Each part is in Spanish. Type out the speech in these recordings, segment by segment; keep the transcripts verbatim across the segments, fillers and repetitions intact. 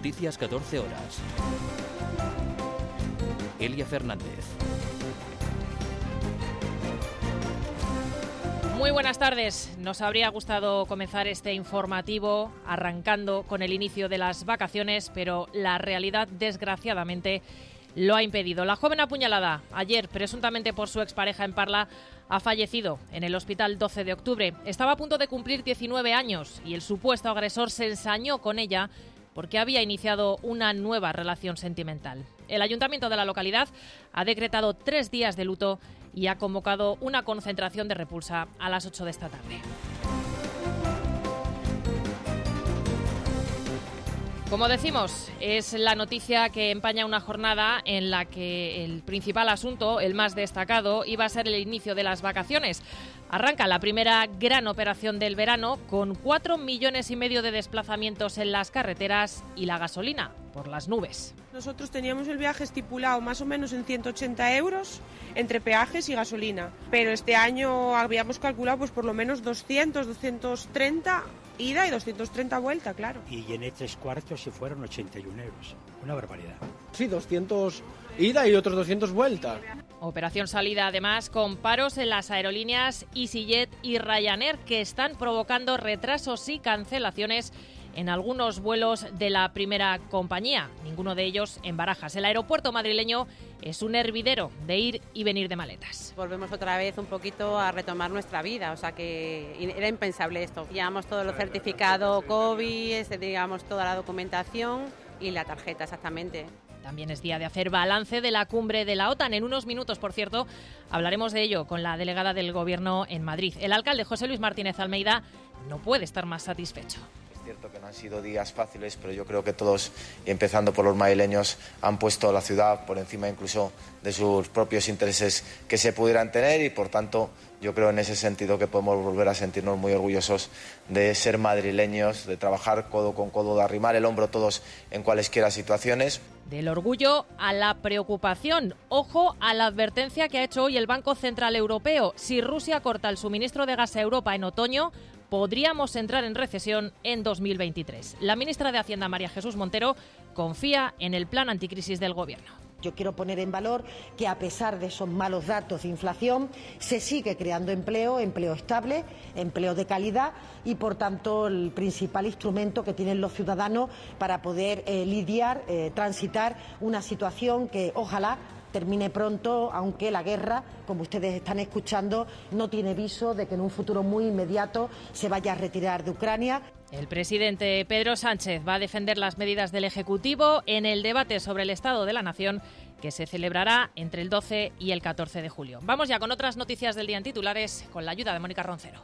Noticias catorce horas. Elia Fernández. Muy buenas tardes. Nos habría gustado comenzar este informativo arrancando con el inicio de las vacaciones, pero la realidad, desgraciadamente, lo ha impedido. La joven apuñalada ayer, presuntamente por su expareja en Parla, ha fallecido en el hospital doce de octubre. Estaba a punto de cumplir diecinueve años y el supuesto agresor se ensañó con ella porque había iniciado una nueva relación sentimental. El ayuntamiento de la localidad ha decretado tres días de luto y ha convocado una concentración de repulsa a las ocho de esta tarde. Como decimos, es la noticia que empaña una jornada en la que el principal asunto, el más destacado, iba a ser el inicio de las vacaciones. Arranca la primera gran operación del verano con cuatro millones y medio de desplazamientos en las carreteras y la gasolina por las nubes. Nosotros teníamos el viaje estipulado más o menos en ciento ochenta euros entre peajes y gasolina, pero este año habíamos calculado pues por lo menos doscientos, doscientos treinta ida y doscientos treinta vuelta, claro. Y llené tres cuartos y fueron ochenta y un euros. Una barbaridad. Sí, doscientos ida y otros doscientos vuelta. Operación salida además con paros en las aerolíneas EasyJet y Ryanair que están provocando retrasos y cancelaciones en algunos vuelos de la primera compañía, ninguno de ellos en Barajas. El aeropuerto madrileño es un hervidero de ir y venir de maletas. Volvemos otra vez un poquito a retomar nuestra vida, o sea que era impensable esto. Llevamos todo lo certificado COVID, digamos toda la documentación y la tarjeta exactamente. También es día de hacer balance de la cumbre de la OTAN. En unos minutos, por cierto, hablaremos de ello con la delegada del Gobierno en Madrid. El alcalde José Luis Martínez Almeida no puede estar más satisfecho. Es cierto que no han sido días fáciles, pero yo creo que todos, empezando por los madrileños, han puesto a la ciudad por encima incluso de sus propios intereses que se pudieran tener y, por tanto, yo creo en ese sentido que podemos volver a sentirnos muy orgullosos de ser madrileños, de trabajar codo con codo, de arrimar el hombro todos en cualesquiera situaciones. Del orgullo a la preocupación. Ojo a la advertencia que ha hecho hoy el Banco Central Europeo. Si Rusia corta el suministro de gas a Europa en otoño, podríamos entrar en recesión en dos mil veintitrés. La ministra de Hacienda, María Jesús Montero, confía en el plan anticrisis del Gobierno. Yo quiero poner en valor que a pesar de esos malos datos de inflación, se sigue creando empleo, empleo estable, empleo de calidad y, por tanto, el principal instrumento que tienen los ciudadanos para poder eh, lidiar, eh, transitar una situación que ojalá termine pronto, aunque la guerra, como ustedes están escuchando, no tiene viso de que en un futuro muy inmediato se vaya a retirar de Ucrania. El presidente Pedro Sánchez va a defender las medidas del Ejecutivo en el debate sobre el Estado de la Nación que se celebrará entre el doce y el catorce de julio. Vamos ya con otras noticias del día en titulares con la ayuda de Mónica Roncero.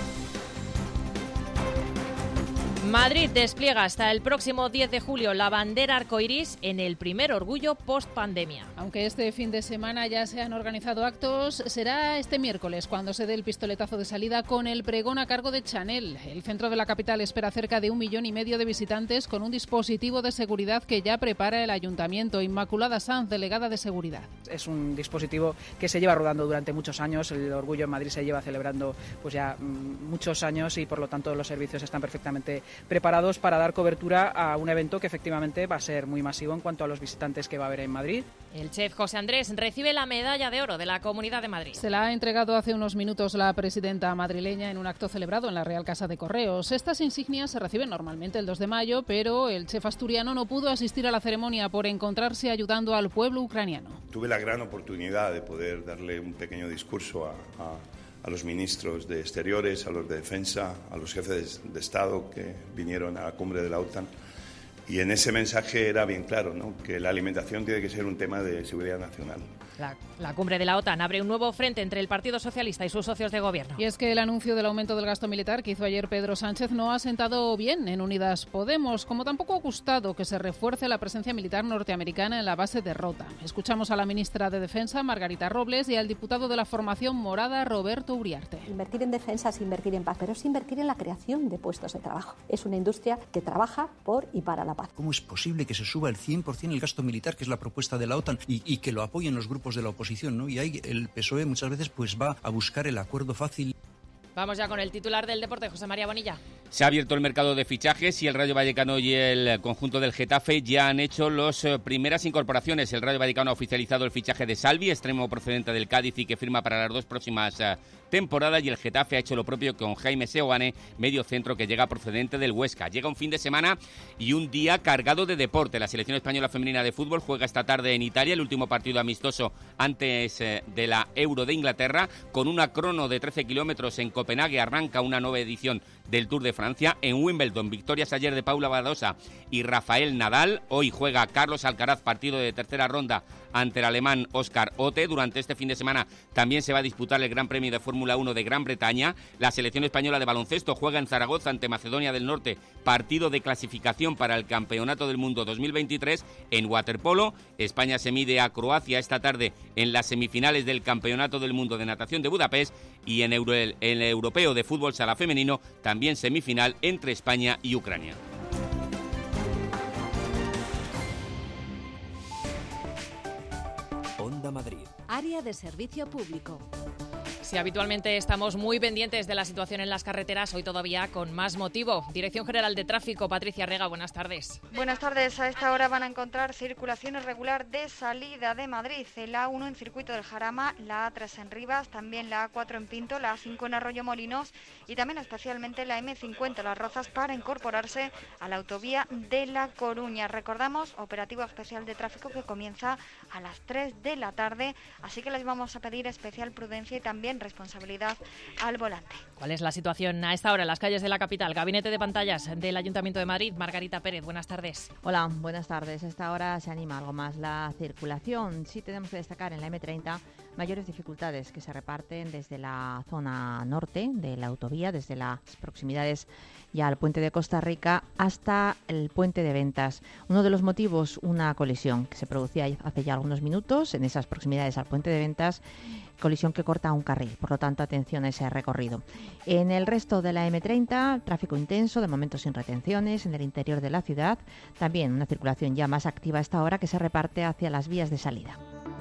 Madrid despliega hasta el próximo diez de julio la bandera arcoirís en el primer orgullo post-pandemia. Aunque este fin de semana ya se han organizado actos, será este miércoles cuando se dé el pistoletazo de salida con el pregón a cargo de Chanel. El centro de la capital espera cerca de un millón y medio de visitantes con un dispositivo de seguridad que ya prepara el ayuntamiento. Inmaculada Sanz, delegada de seguridad. Es un dispositivo que se lleva rodando durante muchos años. El orgullo en Madrid se lleva celebrando pues ya muchos años y por lo tanto los servicios están perfectamente preparados para dar cobertura a un evento que efectivamente va a ser muy masivo en cuanto a los visitantes que va a haber en Madrid. El chef José Andrés recibe la medalla de oro de la Comunidad de Madrid. Se la ha entregado hace unos minutos la presidenta madrileña en un acto celebrado en la Real Casa de Correos. Estas insignias se reciben normalmente el dos de mayo, pero el chef asturiano no pudo asistir a la ceremonia por encontrarse ayudando al pueblo ucraniano. Tuve la gran oportunidad de poder darle un pequeño discurso a... a... a los ministros de Exteriores, a los de Defensa, a los jefes de Estado que vinieron a la cumbre de la OTAN. Y en ese mensaje era bien claro, ¿no?, que la alimentación tiene que ser un tema de seguridad nacional. La, la cumbre de la OTAN abre un nuevo frente entre el Partido Socialista y sus socios de gobierno. Y es que el anuncio del aumento del gasto militar que hizo ayer Pedro Sánchez no ha sentado bien en Unidas Podemos, como tampoco ha gustado que se refuerce la presencia militar norteamericana en la base de Rota. Escuchamos a la ministra de Defensa, Margarita Robles, y al diputado de la formación morada, Roberto Uriarte. Invertir en defensa es invertir en paz, pero es invertir en la creación de puestos de trabajo. Es una industria que trabaja por y para la paz. ¿Cómo es posible que se suba el cien por ciento el gasto militar, que es la propuesta de la OTAN, y, y que lo apoyen los grupos de la oposición, ¿no? Y ahí el P S O E muchas veces pues va a buscar el acuerdo fácil. Vamos ya con el titular del deporte, José María Bonilla. Se ha abierto el mercado de fichajes y el Rayo Vallecano y el conjunto del Getafe ya han hecho las primeras incorporaciones. El Rayo Vallecano ha oficializado el fichaje de Salvi, extremo procedente del Cádiz y que firma para las dos próximas temporadas, y el Getafe ha hecho lo propio con Jaime Seoane, medio centro que llega procedente del Huesca. Llega un fin de semana y un día cargado de deporte. La selección española femenina de fútbol juega esta tarde en Italia, el último partido amistoso antes de la Euro de Inglaterra, con una crono de trece kilómetros en Copenhague. Arranca una nueva edición del Tour de Francia. En Wimbledon, victorias ayer de Paula Badosa y Rafael Nadal. Hoy juega Carlos Alcaraz, partido de tercera ronda ante el alemán Oscar Otte. Durante este fin de semana también se va a disputar el Gran Premio de Fórmula uno de Gran Bretaña. La selección española de baloncesto juega en Zaragoza ante Macedonia del Norte, partido de clasificación para el Campeonato del Mundo dos mil veintitrés. En waterpolo, España se mide a Croacia esta tarde en las semifinales del Campeonato del Mundo de Natación de Budapest, y en, Euro, en el Europeo de Fútbol Sala Femenino también semifinal entre España y Ucrania. Onda Madrid. Área de servicio público. Si habitualmente estamos muy pendientes de la situación en las carreteras, hoy todavía con más motivo. Dirección General de Tráfico, Patricia Rega, buenas tardes. Buenas tardes. A esta hora van a encontrar circulación irregular de salida de Madrid. El A uno en Circuito del Jarama, la A tres en Rivas, también la A cuatro en Pinto, la A cinco en Arroyo Molinos y también especialmente la eme cincuenta en Las Rozas para incorporarse a la autovía de La Coruña. Recordamos, operativo especial de tráfico que comienza a las tres de la tarde, así que les vamos a pedir especial prudencia y también responsabilidad al volante. ¿Cuál es la situación a esta hora en las calles de la capital? Gabinete de pantallas del Ayuntamiento de Madrid, Margarita Pérez, buenas tardes. Hola, buenas tardes. A esta hora se anima algo más la circulación. Sí tenemos que destacar en la eme treinta mayores dificultades que se reparten desde la zona norte de la autovía, desde las proximidades ya al puente de Costa Rica hasta el puente de Ventas. Uno de los motivos, una colisión que se producía hace ya algunos minutos en esas proximidades al puente de Ventas, colisión que corta un carril, por lo tanto atención a ese recorrido. En el resto de la eme treinta, tráfico intenso, de momento sin retenciones en el interior de la ciudad, también una circulación ya más activa a esta hora que se reparte hacia las vías de salida.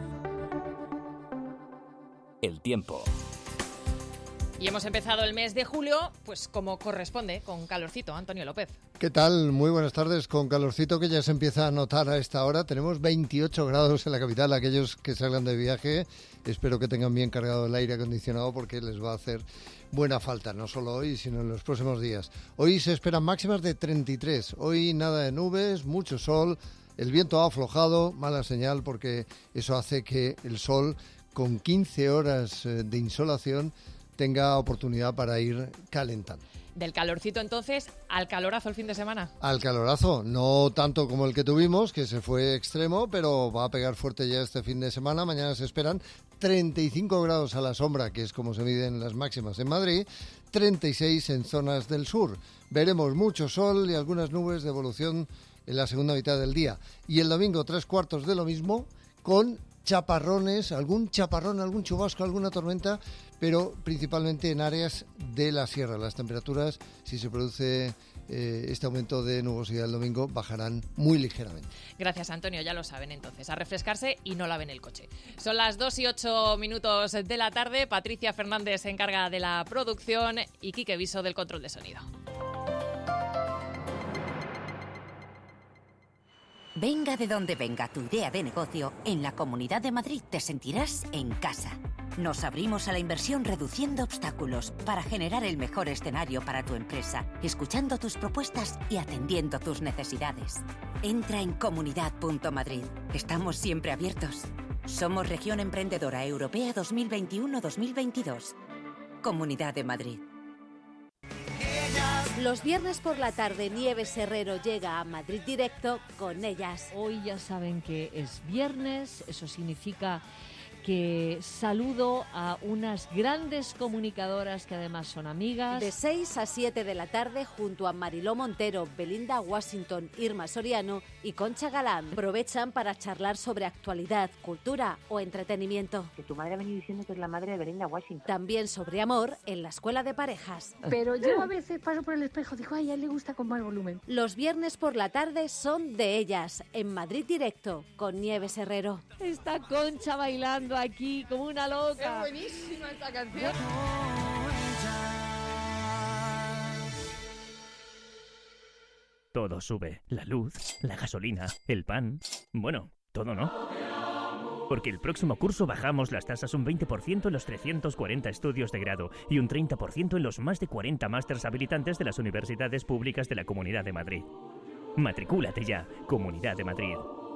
El tiempo. Y hemos empezado el mes de julio, pues como corresponde, con calorcito. Antonio López. ¿Qué tal? Muy buenas tardes. Con calorcito que ya se empieza a notar a esta hora. Tenemos veintiocho grados en la capital. Aquellos que salgan de viaje, espero que tengan bien cargado el aire acondicionado porque les va a hacer buena falta, no solo hoy, sino en los próximos días. Hoy se esperan máximas de treinta y tres. Hoy nada de nubes, mucho sol. El viento ha aflojado, mala señal porque eso hace que el sol, con quince horas de insolación, tenga oportunidad para ir calentando. Del calorcito entonces al calorazo el fin de semana. Al calorazo, no tanto como el que tuvimos, que se fue extremo, pero va a pegar fuerte ya este fin de semana. Mañana se esperan treinta y cinco grados a la sombra, que es como se miden las máximas en Madrid, treinta y seis en zonas del sur. Veremos mucho sol y algunas nubes de evolución en la segunda mitad del día. Y el domingo tres cuartos de lo mismo, con chaparrones, algún chaparrón, algún chubasco, alguna tormenta, pero principalmente en áreas de la sierra. Las temperaturas, si se produce eh, este aumento de nubosidad el domingo, bajarán muy ligeramente. Gracias, Antonio, ya lo saben entonces, a refrescarse y no laven el coche. Son las dos y ocho minutos de la tarde, Patricia Fernández se encarga de la producción y Quique Viso del control de sonido. Venga de donde venga tu idea de negocio, en la Comunidad de Madrid te sentirás en casa. Nos abrimos a la inversión reduciendo obstáculos para generar el mejor escenario para tu empresa, escuchando tus propuestas y atendiendo tus necesidades. Entra en comunidad punto madrid. Estamos siempre abiertos. Somos Región Emprendedora Europea dos mil veintiuno dos mil veintidós. Comunidad de Madrid. Los viernes por la tarde, Nieves Herrero llega a Madrid Directo con ellas. Hoy ya saben que es viernes, eso significa que saludo a unas grandes comunicadoras que además son amigas. De seis a siete de la tarde, junto a Mariló Montero, Belinda Washington, Irma Soriano y Concha Galán, aprovechan para charlar sobre actualidad, cultura o entretenimiento. Que tu madre ha venido diciendo que es la madre de Belinda Washington. También sobre amor en la escuela de parejas. Pero yo a veces paso por el espejo y digo, ay, a él le gusta con más volumen. Los viernes por la tarde son de ellas, en Madrid Directo, con Nieves Herrero. Está Concha bailando aquí como una loca. Es buenísima esta canción. Todo sube. La luz, la gasolina, el pan... Bueno, todo no. Porque el próximo curso bajamos las tasas un veinte por ciento en los trescientos cuarenta estudios de grado y un treinta por ciento en los más de cuarenta másters habilitantes de las universidades públicas de la Comunidad de Madrid. Matricúlate ya, Comunidad de Madrid.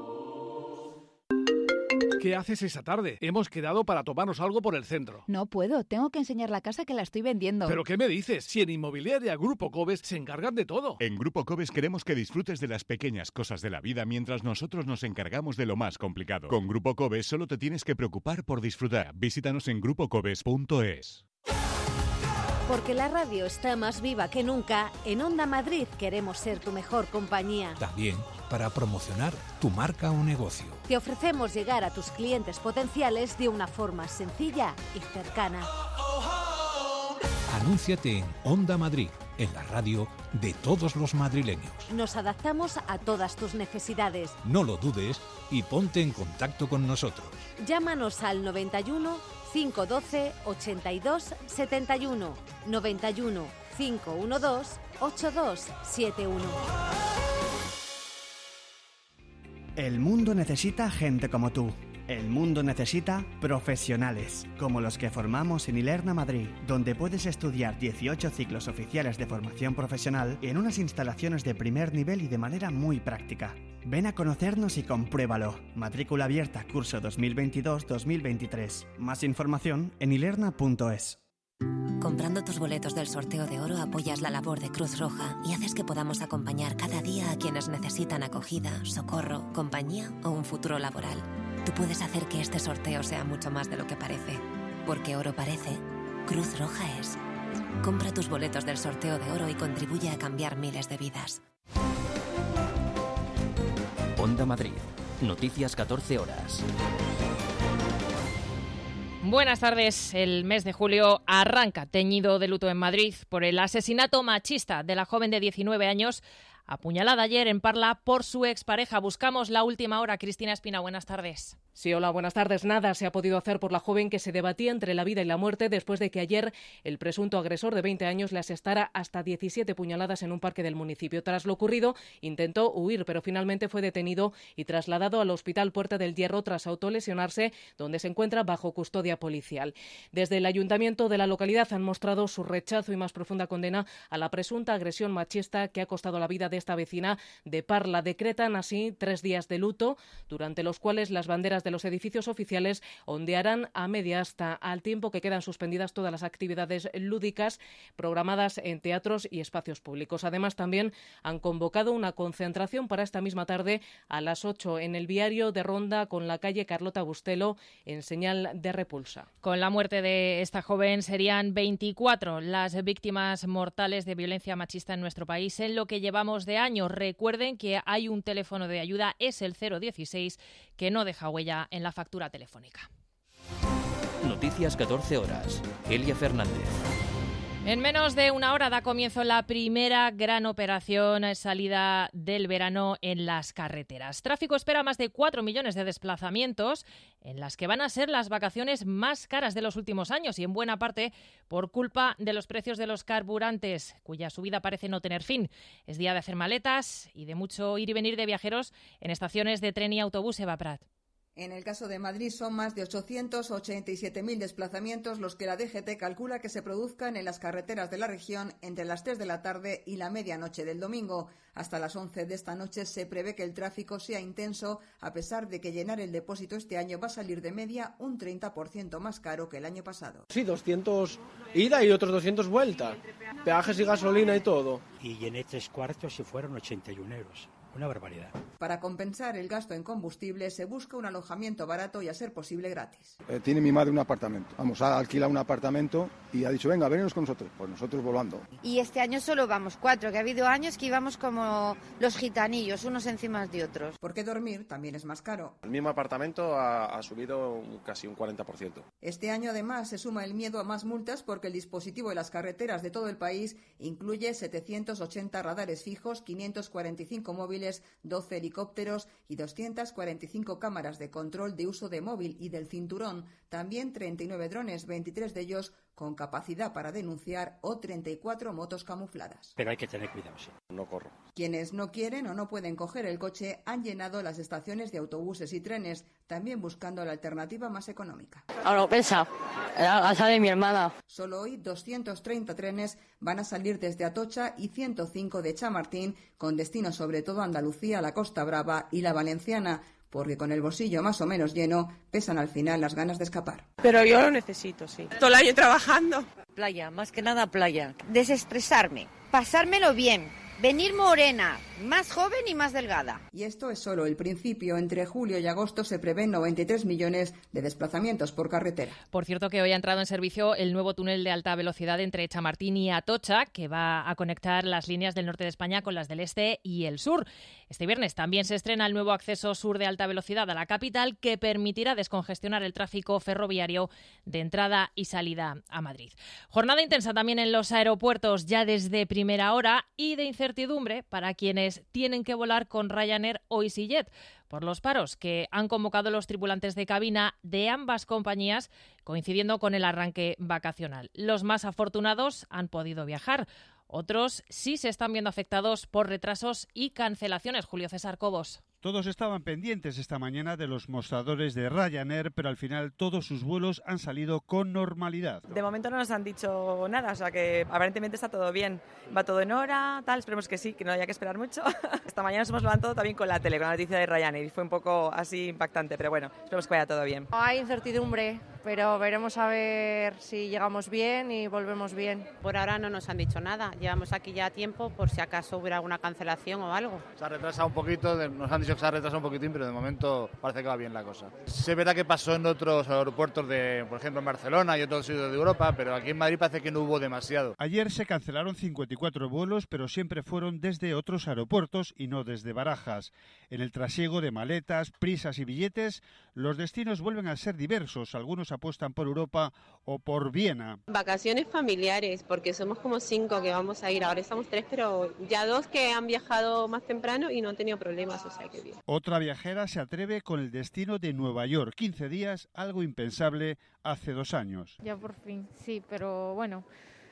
¿Qué haces esa tarde? Hemos quedado para tomarnos algo por el centro. No puedo, tengo que enseñar la casa que la estoy vendiendo. ¿Pero qué me dices? Si en Inmobiliaria Grupo Cobes se encargan de todo. En Grupo Cobes queremos que disfrutes de las pequeñas cosas de la vida mientras nosotros nos encargamos de lo más complicado. Con Grupo Cobes solo te tienes que preocupar por disfrutar. Visítanos en grupo cobes punto es. Porque la radio está más viva que nunca, en Onda Madrid queremos ser tu mejor compañía. También para promocionar tu marca o negocio. Te ofrecemos llegar a tus clientes potenciales de una forma sencilla y cercana. Anúnciate en Onda Madrid, en la radio de todos los madrileños. Nos adaptamos a todas tus necesidades. No lo dudes y ponte en contacto con nosotros. Llámanos al noventa y uno, cinco doce, ochenta y dos, setenta y uno, noventa y uno, cinco doce, ochenta y dos setenta y uno. El mundo necesita gente como tú. El mundo necesita profesionales, como los que formamos en Ilerna Madrid, donde puedes estudiar dieciocho ciclos oficiales de formación profesional en unas instalaciones de primer nivel y de manera muy práctica. Ven a conocernos y compruébalo. Matrícula abierta curso dos mil veintidós dos mil veintitrés. Más información en ilerna punto es. Comprando tus boletos del sorteo de oro apoyas la labor de Cruz Roja y haces que podamos acompañar cada día a quienes necesitan acogida, socorro, compañía o un futuro laboral. Tú puedes hacer que este sorteo sea mucho más de lo que parece. Porque oro parece, Cruz Roja es. Compra tus boletos del sorteo de oro y contribuye a cambiar miles de vidas. Onda Madrid. Noticias catorce horas. Buenas tardes. El mes de julio arranca teñido de luto en Madrid por el asesinato machista de la joven de diecinueve años apuñalada ayer en Parla por su expareja. Buscamos la última hora. Cristina Espina, buenas tardes. Sí, hola, buenas tardes. Nada se ha podido hacer por la joven que se debatía entre la vida y la muerte después de que ayer el presunto agresor de veinte años le asestara hasta diecisiete puñaladas en un parque del municipio. Tras lo ocurrido, intentó huir, pero finalmente fue detenido y trasladado al Hospital Puerta del Hierro tras autolesionarse, donde se encuentra bajo custodia policial. Desde el ayuntamiento de la localidad han mostrado su rechazo y más profunda condena a la presunta agresión machista que ha costado la vida de esta vecina de Parla. Decretan así tres días de luto, durante los cuales las banderas de los edificios oficiales ondearán a media asta, al tiempo que quedan suspendidas todas las actividades lúdicas programadas en teatros y espacios públicos. Además, también han convocado una concentración para esta misma tarde a las ocho en el viario de Ronda con la calle Carlota Bustelo en señal de repulsa. Con la muerte de esta joven serían veinticuatro las víctimas mortales de violencia machista en nuestro país en lo que llevamos de año. Recuerden que hay un teléfono de ayuda, es el cero dieciséis, que no deja huella en la factura telefónica. Noticias catorce horas. Elia Fernández. En menos de una hora da comienzo la primera gran operación salida del verano en las carreteras. Tráfico espera más de cuatro millones de desplazamientos en las que van a ser las vacaciones más caras de los últimos años y en buena parte por culpa de los precios de los carburantes, cuya subida parece no tener fin. Es día de hacer maletas y de mucho ir y venir de viajeros en estaciones de tren y autobús. Eva Prat. En el caso de Madrid son más de ochocientos ochenta y siete mil desplazamientos los que la D G T calcula que se produzcan en las carreteras de la región entre las tres de la tarde y la medianoche del domingo. Hasta las once de esta noche se prevé que el tráfico sea intenso, a pesar de que llenar el depósito este año va a salir de media un treinta por ciento más caro que el año pasado. Sí, doscientos ida y otros doscientos vuelta. Peajes y gasolina y todo. Y llené tres cuartos y fueron ochenta y un euros. Una barbaridad. Para compensar el gasto en combustible se busca un alojamiento barato y a ser posible gratis. Eh, tiene mi madre un apartamento. Vamos, a alquilar un apartamento y ha dicho, venga, venenos con nosotros. Pues nosotros volando. Y este año solo vamos cuatro, que ha habido años que íbamos como los gitanillos, unos encima de otros. Porque dormir también es más caro. El mismo apartamento ha, ha subido un, casi un cuarenta por ciento. Este año además se suma el miedo a más multas porque el dispositivo de las carreteras de todo el país incluye setecientos ochenta radares fijos, quinientos cuarenta y cinco móviles, doce helicópteros y doscientas cuarenta y cinco cámaras de control de uso de móvil y del cinturón. También treinta y nueve drones, veintitrés de ellos con capacidad para denunciar, o treinta y cuatro motos camufladas. Pero hay que tener cuidado, sí. No corro. Quienes no quieren o no pueden coger el coche han llenado las estaciones de autobuses y trenes, también buscando la alternativa más económica. A lo pesa, la casa de mi hermana. Solo hoy doscientos treinta trenes van a salir desde Atocha y ciento cinco de Chamartín, con destino sobre todo a Andalucía, la Costa Brava y la Valenciana, porque con el bolsillo más o menos lleno pesan al final las ganas de escapar. Pero yo lo necesito, sí. Todo el año trabajando. Playa, más que nada playa. Desestresarme, pasármelo bien, venir morena, más joven y más delgada. Y esto es solo el principio. Entre julio y agosto se prevén noventa y tres millones de desplazamientos por carretera. Por cierto, que hoy ha entrado en servicio el nuevo túnel de alta velocidad entre Chamartín y Atocha, que va a conectar las líneas del norte de España con las del este y el sur. Este viernes también se estrena el nuevo acceso sur de alta velocidad a la capital, que permitirá descongestionar el tráfico ferroviario de entrada y salida a Madrid. Jornada intensa también en los aeropuertos ya desde primera hora y de incertidumbre para quienes tienen que volar con Ryanair o EasyJet por los paros que han convocado los tripulantes de cabina de ambas compañías, coincidiendo con el arranque vacacional. Los más afortunados han podido viajar. Otros sí se están viendo afectados por retrasos y cancelaciones. Julio César Cobos. Todos estaban pendientes esta mañana de los mostradores de Ryanair, pero al final todos sus vuelos han salido con normalidad. De momento no nos han dicho nada, o sea que aparentemente está todo bien. Va todo en hora, tal, esperemos que sí, que no haya que esperar mucho. Esta mañana nos hemos levantado también con la tele, con la noticia de Ryanair, y fue un poco así impactante, pero bueno, esperemos que vaya todo bien. Hay incertidumbre, pero veremos a ver si llegamos bien y volvemos bien. Por ahora no nos han dicho nada, llevamos aquí ya tiempo por si acaso hubiera alguna cancelación o algo. Se ha retrasado un poquito, nos han dicho que se ha retrasado un poquitín, pero de momento parece que va bien la cosa. Se verá que pasó en otros aeropuertos, de, por ejemplo en Barcelona y otros sitios de Europa, pero aquí en Madrid parece que no hubo demasiado. Ayer se cancelaron cincuenta y cuatro vuelos, pero siempre fueron desde otros aeropuertos y no desde Barajas. En el trasiego de maletas, prisas y billetes, los destinos vuelven a ser diversos. Algunos apuestan por Europa o por Viena. Vacaciones familiares, porque somos como cinco que vamos a ir. Ahora estamos tres, pero ya dos que han viajado más temprano y no han tenido problemas, o sea que bien. Otra viajera se atreve con el destino de Nueva York. quince días, algo impensable hace dos años. Ya por fin, sí, pero bueno,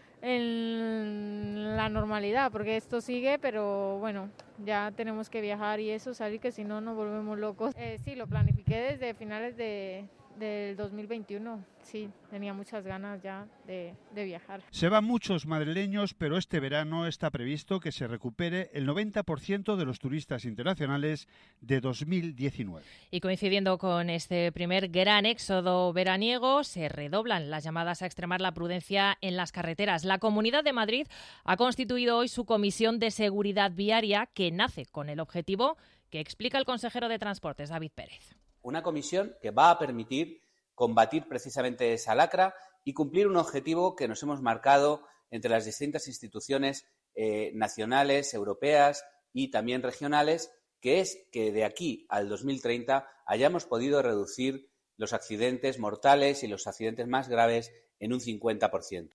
en la normalidad, porque esto sigue, pero bueno, ya tenemos que viajar y eso, salir, que si no nos volvemos locos. Eh, sí, lo planifiqué desde finales de... del dos mil veintiuno, sí, tenía muchas ganas ya de, de viajar. Se van muchos madrileños, pero este verano está previsto que se recupere el noventa por ciento de los turistas internacionales de dos mil diecinueve. Y coincidiendo con este primer gran éxodo veraniego, se redoblan las llamadas a extremar la prudencia en las carreteras. La Comunidad de Madrid ha constituido hoy su Comisión de Seguridad Viaria, que nace con el objetivo que explica el consejero de Transportes, David Pérez. Una comisión que va a permitir combatir precisamente esa lacra y cumplir un objetivo que nos hemos marcado entre las distintas instituciones eh, nacionales, europeas y también regionales, que es que de aquí al dos mil treinta hayamos podido reducir los accidentes mortales y los accidentes más graves en un cincuenta por ciento.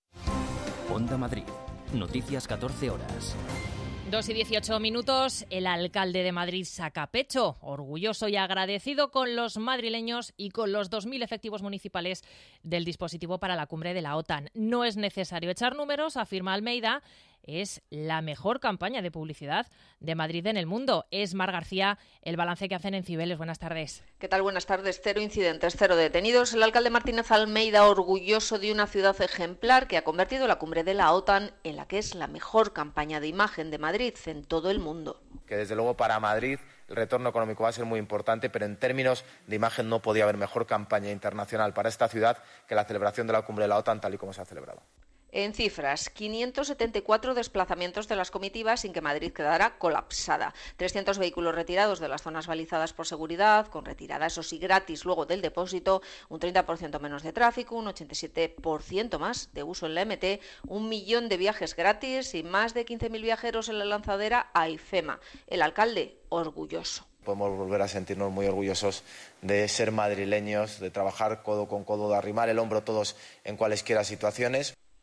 Onda Madrid. Noticias catorce horas. Dos y dieciocho minutos, el alcalde de Madrid saca pecho, orgulloso y agradecido con los madrileños y con los dos mil efectivos municipales del dispositivo para la cumbre de la OTAN. No es necesario echar números, afirma Almeida, es la mejor campaña de publicidad de Madrid en el mundo. Es Mar García, el balance que hacen en Cibeles. Buenas tardes. ¿Qué tal? Buenas tardes. Cero incidentes, cero detenidos. El alcalde Martínez Almeida, orgulloso de una ciudad ejemplar que ha convertido la cumbre de la OTAN en la que es la mejor campaña de imagen de Madrid en todo el mundo. Que desde luego para Madrid el retorno económico va a ser muy importante, pero en términos de imagen no podía haber mejor campaña internacional para esta ciudad que la celebración de la cumbre de la OTAN tal y como se ha celebrado. En cifras, quinientos setenta y cuatro desplazamientos de las comitivas sin que Madrid quedara colapsada. trescientos vehículos retirados de las zonas balizadas por seguridad, con retirada, eso sí, gratis luego del depósito, un treinta por ciento menos de tráfico, un ochenta y siete por ciento más de uso en la M T, un millón de viajes gratis y más de quince mil viajeros en la lanzadera a IFEMA. El alcalde, orgulloso. Podemos volver a sentirnos muy orgullosos de ser madrileños, de trabajar codo con codo, de arrimar el hombro todos en cualesquiera situaciones.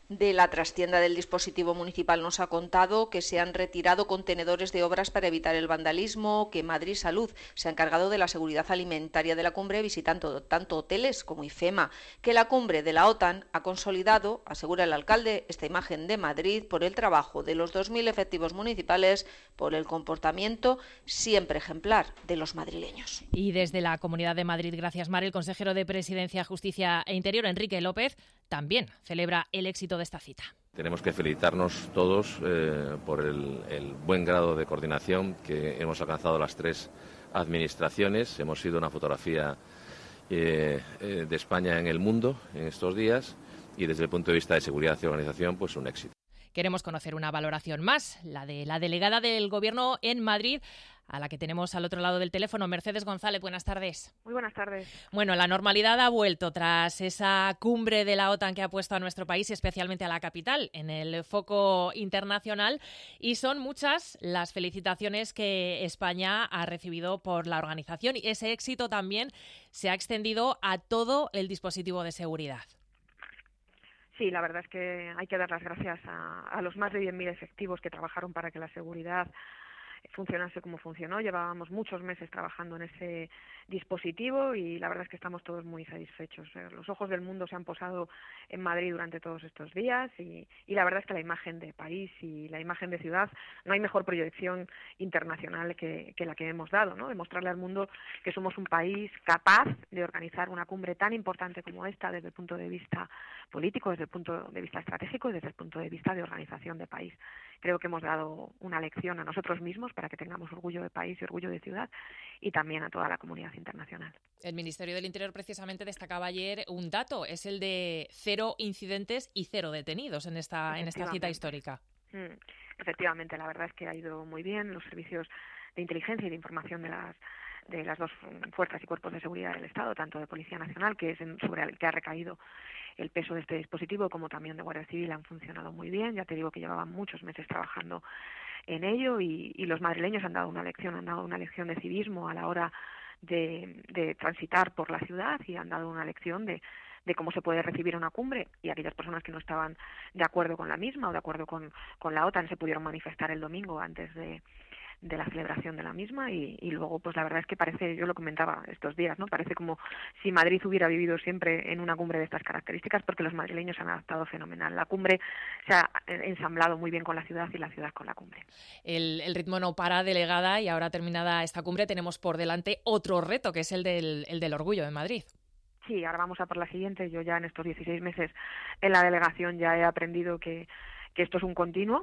De la trastienda del dispositivo municipal nos ha contado que se han retirado contenedores de obras para evitar el vandalismo, que Madrid Salud se ha encargado de la seguridad alimentaria de la cumbre visitando tanto hoteles como IFEMA, que la cumbre de la OTAN ha consolidado, asegura el alcalde, esta imagen de Madrid por el trabajo de los dos mil efectivos municipales, por el comportamiento siempre ejemplar de los madrileños. Y desde la Comunidad de Madrid, gracias Mar, el consejero de Presidencia, Justicia e Interior, Enrique López, también celebra el éxito de esta cita. Tenemos que felicitarnos todos eh, por el, el buen grado de coordinación que hemos alcanzado las tres administraciones. Hemos sido una fotografía eh, eh, de España en el mundo en estos días y desde el punto de vista de seguridad y organización, pues un éxito. Queremos conocer una valoración más, la de la delegada del Gobierno en Madrid, a la que tenemos al otro lado del teléfono. Mercedes González, buenas tardes. Muy buenas tardes. Bueno, la normalidad ha vuelto tras esa cumbre de la OTAN que ha puesto a nuestro país, especialmente a la capital, en el foco internacional, y son muchas las felicitaciones que España ha recibido por la organización, y ese éxito también se ha extendido a todo el dispositivo de seguridad. Sí, la verdad es que hay que dar las gracias a, a los más de diez mil efectivos que trabajaron para que la seguridad funcionase como funcionó. Llevábamos muchos meses trabajando en ese dispositivo y la verdad es que estamos todos muy satisfechos. Los ojos del mundo se han posado en Madrid durante todos estos días y, y la verdad es que la imagen de país y la imagen de ciudad, no hay mejor proyección internacional que, que la que hemos dado, ¿no? Demostrarle al mundo que somos un país capaz de organizar una cumbre tan importante como esta desde el punto de vista político, desde el punto de vista estratégico y desde el punto de vista de organización de país. Creo que hemos dado una lección a nosotros mismos para que tengamos orgullo de país y orgullo de ciudad y también a toda la comunidad internacional. El Ministerio del Interior precisamente destacaba ayer un dato, es el de cero incidentes y cero detenidos en esta, en esta cita histórica. Mm, efectivamente, la verdad es que ha ido muy bien. Los servicios de inteligencia y de información de las de las dos fuerzas y cuerpos de seguridad del Estado, tanto de Policía Nacional, que es en, sobre el que ha recaído el peso de este dispositivo, como también de Guardia Civil, han funcionado muy bien. Ya te digo que llevaban muchos meses trabajando en ello y, y los madrileños han dado una lección, han dado una lección de civismo a la hora de, de transitar por la ciudad y han dado una lección de, de cómo se puede recibir una cumbre, y aquellas personas que no estaban de acuerdo con la misma o de acuerdo con, con la OTAN se pudieron manifestar el domingo antes de de la celebración de la misma y, y luego pues la verdad es que parece, yo lo comentaba estos días, ¿no? Parece como si Madrid hubiera vivido siempre en una cumbre de estas características, porque los madrileños se han adaptado fenomenal. La cumbre se ha ensamblado muy bien con la ciudad y la ciudad con la cumbre. El, el ritmo no para, delegada, y ahora terminada esta cumbre tenemos por delante otro reto, que es el del, el del orgullo en Madrid. Sí, ahora vamos a por la siguiente. Yo ya en estos dieciséis meses en la delegación ya he aprendido que que esto es un continuo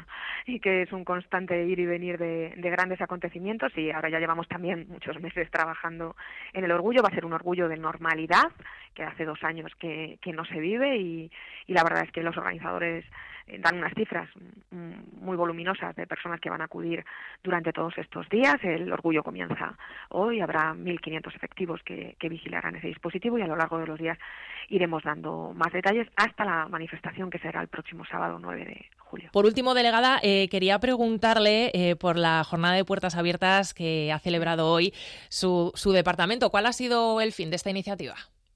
y que es un constante ir y venir de, de grandes acontecimientos, y ahora ya llevamos también muchos meses trabajando en el orgullo. Va a ser un orgullo de normalidad, que hace dos años que, que no se vive, y, y la verdad es que los organizadores dan unas cifras muy voluminosas de personas que van a acudir durante todos estos días. El orgullo comienza hoy, habrá mil quinientos efectivos que, que vigilarán ese dispositivo y a lo largo de los días iremos dando más detalles hasta la manifestación que será el próximo sábado nueve de julio. Por último, delegada, eh, quería preguntarle eh, por la jornada de puertas abiertas que ha celebrado hoy su, su departamento. ¿Cuál ha sido el fin de esta iniciativa?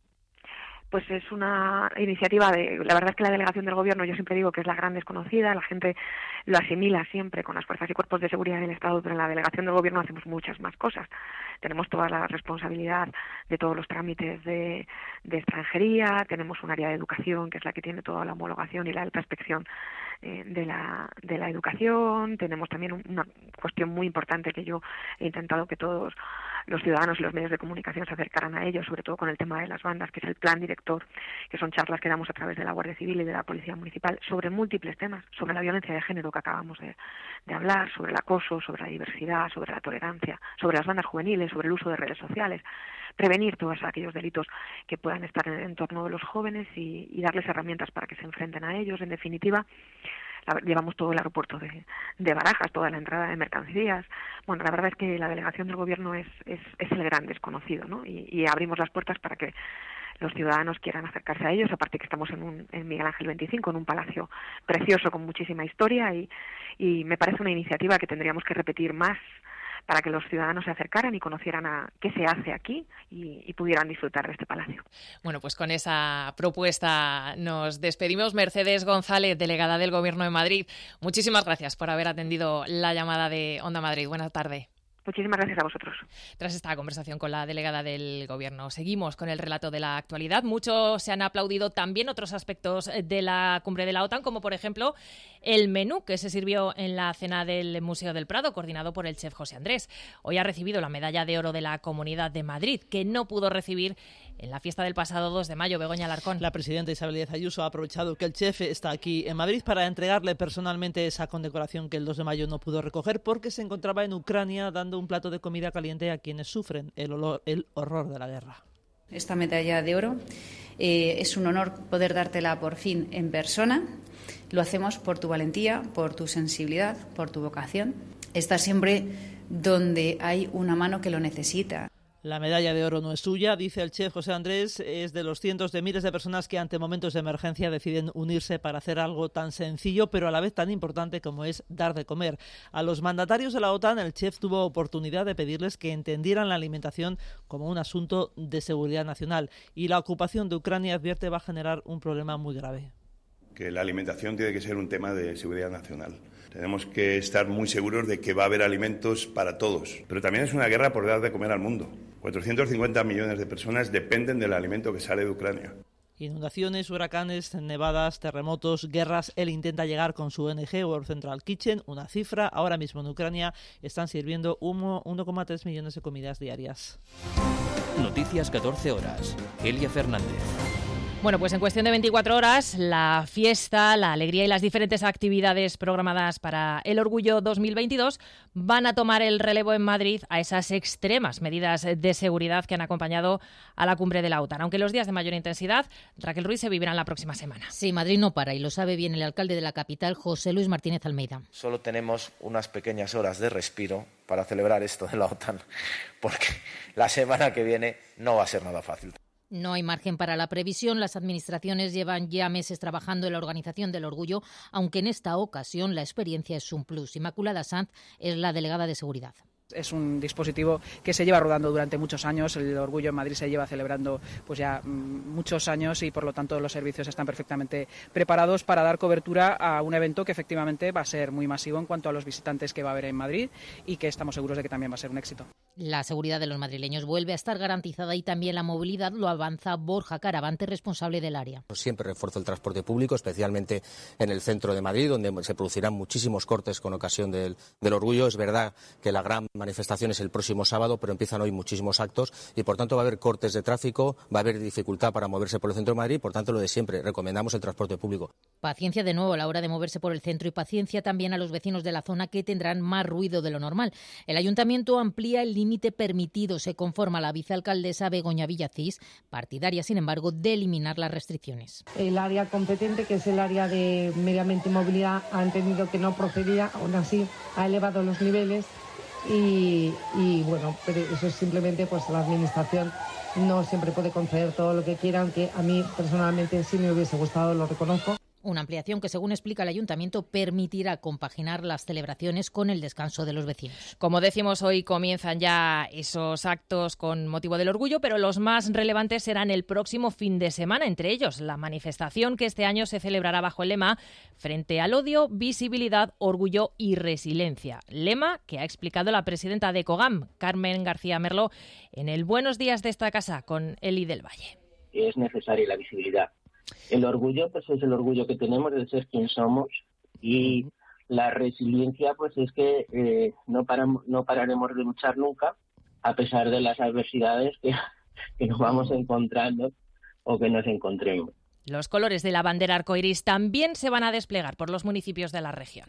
Pues es una iniciativa de, la verdad es que la delegación del Gobierno, yo siempre digo que es la gran desconocida, la gente lo asimila siempre con las fuerzas y cuerpos de seguridad del Estado, pero en la delegación del Gobierno hacemos muchas más cosas. Tenemos toda la responsabilidad de todos los trámites de, de extranjería, tenemos un área de educación que es la que tiene toda la homologación y la alta inspección eh, de la de la educación, tenemos también una cuestión muy importante que yo he intentado que todos los ciudadanos y los medios de comunicación se acercaran a ello, sobre todo con el tema de las bandas, que es el plan director, que son charlas que damos a través de la Guardia Civil y de la Policía Municipal sobre múltiples temas, sobre la violencia de género que acabamos de, de hablar, sobre el acoso, sobre la diversidad, sobre la tolerancia, sobre las bandas juveniles, sobre el uso de redes sociales, prevenir todos aquellos delitos que puedan estar en el entorno de los jóvenes y, y darles herramientas para que se enfrenten a ellos. En definitiva, la, llevamos todo el aeropuerto de, de Barajas, toda la entrada de mercancías. Bueno, la verdad es que la delegación del Gobierno es, es, es el gran desconocido, ¿no? Y, y abrimos las puertas para que los ciudadanos quieran acercarse a ellos, aparte que estamos en, un, en Miguel Ángel veinticinco, en un palacio precioso con muchísima historia, y, y me parece una iniciativa que tendríamos que repetir más para que los ciudadanos se acercaran y conocieran a qué se hace aquí y, y pudieran disfrutar de este palacio. Bueno, pues con esa propuesta nos despedimos. Mercedes González, delegada del Gobierno de Madrid, muchísimas gracias por haber atendido la llamada de Onda Madrid. Buenas tardes. Muchísimas gracias a vosotros. Tras esta conversación con la delegada del Gobierno, seguimos con el relato de la actualidad. Muchos se han aplaudido también otros aspectos de la cumbre de la OTAN, como por ejemplo el menú que se sirvió en la cena del Museo del Prado, coordinado por el chef José Andrés. Hoy ha recibido la medalla de oro de la Comunidad de Madrid, que no pudo recibir en la fiesta del pasado dos de mayo. Begoña Alarcón. La presidenta Isabel Díaz Ayuso ha aprovechado que el chef está aquí en Madrid para entregarle personalmente esa condecoración que el dos de mayo no pudo recoger porque se encontraba en Ucrania dando un plato de comida caliente a quienes sufren el, olor, el horror de la guerra. Esta medalla de oro eh, es un honor poder dártela por fin en persona. Lo hacemos por tu valentía, por tu sensibilidad, por tu vocación. Estás siempre donde hay una mano que lo necesita. La medalla de oro no es suya, dice el chef José Andrés, es de los cientos de miles de personas que ante momentos de emergencia deciden unirse para hacer algo tan sencillo, pero a la vez tan importante como es dar de comer. A los mandatarios de la OTAN, el chef tuvo oportunidad de pedirles que entendieran la alimentación como un asunto de seguridad nacional, y la ocupación de Ucrania, advierte, va a generar un problema muy grave. Que la alimentación tiene que ser un tema de seguridad nacional. Tenemos que estar muy seguros de que va a haber alimentos para todos. Pero también es una guerra por dar de comer al mundo. cuatrocientos cincuenta millones de personas dependen del alimento que sale de Ucrania. Inundaciones, huracanes, nevadas, terremotos, guerras. Él intenta llegar con su O N G, World Central Kitchen, una cifra. Ahora mismo en Ucrania están sirviendo uno coma tres millones de comidas diarias. Noticias catorce horas. Elia Fernández. Bueno, pues en cuestión de veinticuatro horas, la fiesta, la alegría y las diferentes actividades programadas para el Orgullo dos mil veintidós van a tomar el relevo en Madrid a esas extremas medidas de seguridad que han acompañado a la cumbre de la OTAN. Aunque los días de mayor intensidad, Raquel Ruiz, se vivirán la próxima semana. Sí, Madrid no para y lo sabe bien el alcalde de la capital, José Luis Martínez Almeida. Solo tenemos unas pequeñas horas de respiro para celebrar esto de la OTAN, porque la semana que viene no va a ser nada fácil. No hay margen para la previsión. Las administraciones llevan ya meses trabajando en la organización del Orgullo, aunque en esta ocasión la experiencia es un plus. Inmaculada Sanz es la delegada de seguridad. Es un dispositivo que se lleva rodando durante muchos años. El Orgullo en Madrid se lleva celebrando pues ya muchos años y por lo tanto los servicios están perfectamente preparados para dar cobertura a un evento que efectivamente va a ser muy masivo en cuanto a los visitantes que va a haber en Madrid y que estamos seguros de que también va a ser un éxito. La seguridad de los madrileños vuelve a estar garantizada y también la movilidad, lo avanza Borja Caravante, responsable del área. Siempre refuerzo el transporte público, especialmente en el centro de Madrid, donde se producirán muchísimos cortes con ocasión del, del Orgullo. Es verdad que la gran manifestación es el próximo sábado, pero empiezan hoy muchísimos actos y por tanto va a haber cortes de tráfico, va a haber dificultad para moverse por el centro de Madrid, por tanto lo de siempre, recomendamos el transporte público. Paciencia de nuevo a la hora de moverse por el centro y paciencia también a los vecinos de la zona que tendrán más ruido de lo normal. El ayuntamiento amplía el límite permitido, se conforma la vicealcaldesa Begoña Villacís, partidaria sin embargo de eliminar las restricciones. El área competente, que es el área de medio ambiente y movilidad, ha entendido que no procedía, aún así ha elevado los niveles. Y, y bueno, pero eso es simplemente pues la administración no siempre puede conceder todo lo que quiera, aunque a mí personalmente sí me hubiese gustado, lo reconozco. Una ampliación que, según explica el ayuntamiento, permitirá compaginar las celebraciones con el descanso de los vecinos. Como decimos, hoy comienzan ya esos actos con motivo del Orgullo, pero los más relevantes serán el próximo fin de semana, entre ellos la manifestación que este año se celebrará bajo el lema Frente al odio, visibilidad, orgullo y resiliencia. Lema que ha explicado la presidenta de COGAM, Carmen García Merló, en el Buenos Días de esta casa con Eli del Valle. Es necesaria la visibilidad. El orgullo, pues es el orgullo que tenemos de ser quien somos, y la resiliencia, pues es que eh, no paramos, no pararemos de luchar nunca, a pesar de las adversidades que, que nos vamos encontrando o que nos encontremos. Los colores de la bandera arcoiris también se van a desplegar por los municipios de la región.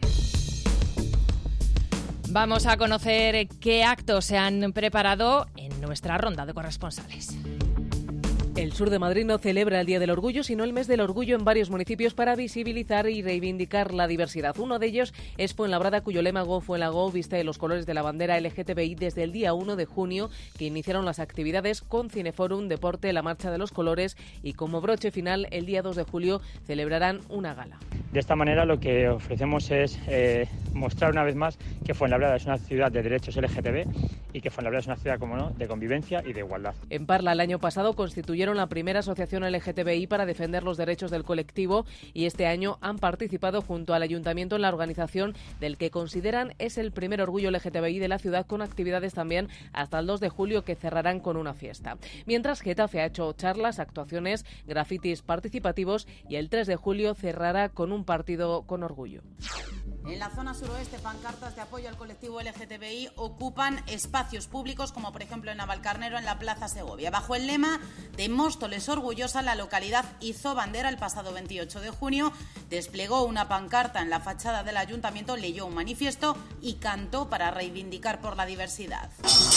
Vamos a conocer qué actos se han preparado en nuestra ronda de corresponsales. El sur de Madrid no celebra el Día del Orgullo, sino el Mes del Orgullo en varios municipios para visibilizar y reivindicar la diversidad. Uno de ellos es Fuenlabrada, cuyo lema Go Fuenlago viste los colores de la bandera L G T B I desde el día uno de junio, que iniciaron las actividades con Cineforum, Deporte, la Marcha de los Colores y como broche final, el día dos de julio celebrarán una gala. De esta manera lo que ofrecemos es eh, mostrar una vez más que Fuenlabrada es una ciudad de derechos L G T B y que Fuenlabrada es una ciudad, como no, de convivencia y de igualdad. En Parla, el año pasado constituyeron la primera asociación L G T B I para defender los derechos del colectivo y este año han participado junto al Ayuntamiento en la organización del que consideran es el primer orgullo L G T B I de la ciudad, con actividades también hasta el dos de julio que cerrarán con una fiesta. Mientras Getafe ha hecho charlas, actuaciones, grafitis participativos y el tres de julio cerrará con un partido con orgullo. En la zona suroeste, pancartas de apoyo al colectivo L G T B I ocupan espacios públicos, como por ejemplo en Navalcarnero, en la Plaza Segovia. Bajo el lema de Móstoles orgullosa, la localidad hizo bandera el pasado veintiocho de junio, desplegó una pancarta en la fachada del ayuntamiento, leyó un manifiesto y cantó para reivindicar por la diversidad.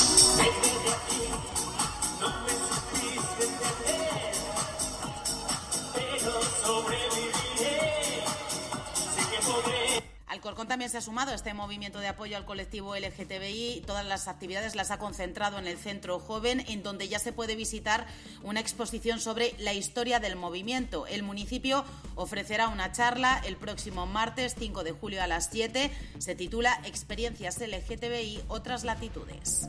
Alcorcón también se ha sumado a este movimiento de apoyo al colectivo L G T B I. Todas las actividades las ha concentrado en el Centro Joven, en donde ya se puede visitar una exposición sobre la historia del movimiento. El municipio ofrecerá una charla el próximo martes cinco de julio a las siete. Se titula Experiencias L G T B I, otras latitudes.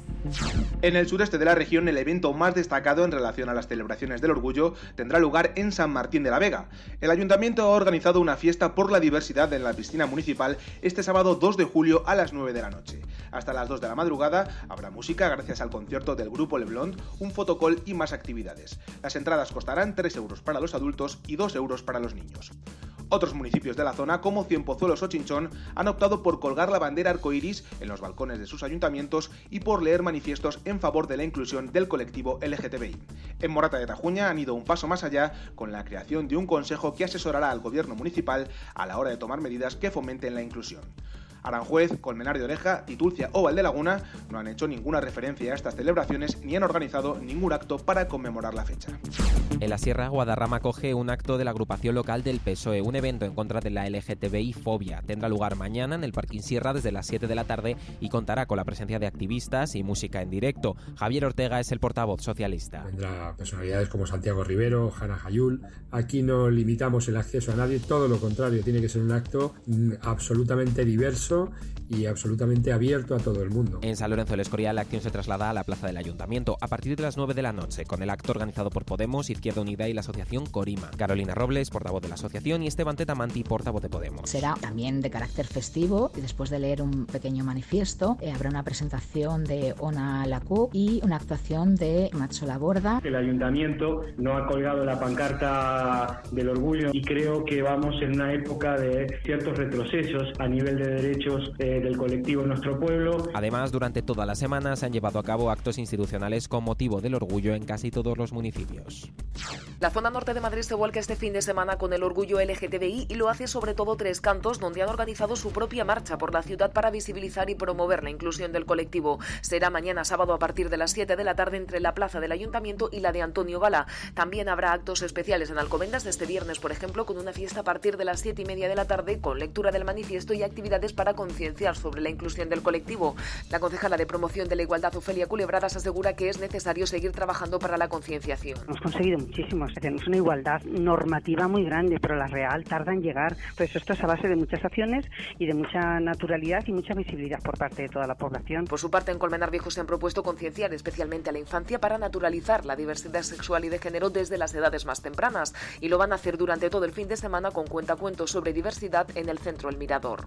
En el sureste de la región, el evento más destacado en relación a las celebraciones del orgullo tendrá lugar en San Martín de la Vega. El ayuntamiento ha organizado una fiesta por la diversidad en la piscina municipal este sábado dos de julio a las nueve de la noche. Hasta las dos de la madrugada habrá música gracias al concierto del grupo Le Blond, un fotocall y más actividades. Las entradas costarán tres euros para los adultos y dos euros para los niños. Otros municipios de la zona, como Cienpozuelos o Chinchón, han optado por colgar la bandera arcoiris en los balcones de sus ayuntamientos y por leer manifiestos en favor de la inclusión del colectivo L G T B I. En Morata de Tajuña han ido un paso más allá con la creación de un consejo que asesorará al gobierno municipal a la hora de tomar medidas que fomenten la inclusión. Aranjuez, Colmenar de Oreja, Titulcia o Valdelaguna no han hecho ninguna referencia a estas celebraciones ni han organizado ningún acto para conmemorar la fecha. En la Sierra, Guadarrama acoge un acto de la agrupación local del P S O E, un evento en contra de la L G T B I fobia. Tendrá lugar mañana en el Parking Sierra desde las siete de la tarde y contará con la presencia de activistas y música en directo. Javier Ortega es el portavoz socialista. Vendrá personalidades como Santiago Rivero, Jana Jayul. Aquí no limitamos el acceso a nadie, todo lo contrario, tiene que ser un acto absolutamente diverso y absolutamente abierto a todo el mundo. En San Lorenzo del Escorial la acción se traslada a la plaza del Ayuntamiento a partir de las nueve de la noche, con el acto organizado por Podemos, Izquierda Unida y la asociación Corima. Carolina Robles, portavoz de la asociación, y Esteban Tetamanti, portavoz de Podemos. Será también de carácter festivo y después de leer un pequeño manifiesto eh, habrá una presentación de Ona Lacu y una actuación de Macho Laborda. El Ayuntamiento no ha colgado la pancarta del orgullo y creo que vamos en una época de ciertos retrocesos a nivel de derechos eh, del colectivo en nuestro pueblo. Además, durante toda la semana se han llevado a cabo actos institucionales con motivo del orgullo en casi todos los municipios. La zona norte de Madrid se vuelca este fin de semana con el orgullo L G T B I y lo hace sobre todo Tres Cantos, donde han organizado su propia marcha por la ciudad para visibilizar y promover la inclusión del colectivo. Será mañana sábado a partir de las siete de la tarde entre la plaza del Ayuntamiento y la de Antonio Gala. También habrá actos especiales en Alcobendas este viernes, por ejemplo, con una fiesta a partir de las siete y media de la tarde con lectura del manifiesto y actividades para concienciar sobre la inclusión del colectivo. La concejala de Promoción de la Igualdad, Ofelia Culebradas, asegura que es necesario seguir trabajando para la concienciación. Hemos conseguido muchísimo, tenemos una igualdad normativa muy grande, pero la real tarda en llegar. Pues esto es a base de muchas acciones y de mucha naturalidad y mucha visibilidad por parte de toda la población. Por su parte, en Colmenar Viejo se han propuesto concienciar especialmente a la infancia para naturalizar la diversidad sexual y de género desde las edades más tempranas, y lo van a hacer durante todo el fin de semana con cuentacuentos sobre diversidad en el Centro El Mirador.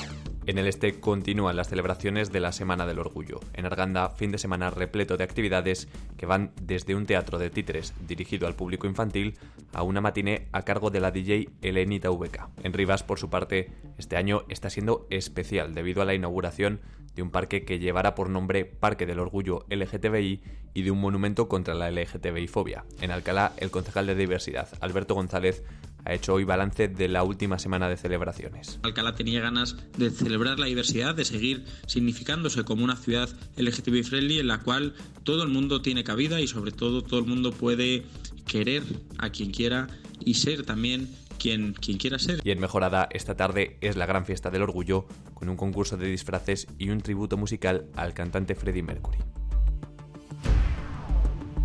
En el este continúan las celebraciones de la Semana del Orgullo. En Arganda, fin de semana repleto de actividades que van desde un teatro de títeres dirigido al público infantil a una matiné a cargo de la D J Elenita V K. En Rivas, por su parte, este año está siendo especial debido a la inauguración de un parque que llevará por nombre Parque del Orgullo L G T B I y de un monumento contra la L G T B I fobia. En Alcalá, el concejal de Diversidad, Alberto González, ha hecho hoy balance de la última semana de celebraciones. Alcalá tenía ganas de celebrar la diversidad, de seguir significándose como una ciudad L G T B I friendly en la cual todo el mundo tiene cabida y sobre todo todo el mundo puede querer a quien quiera y ser también quien, quien quiera ser. Y en Mejorada, esta tarde es la gran fiesta del orgullo con un concurso de disfraces y un tributo musical al cantante Freddie Mercury.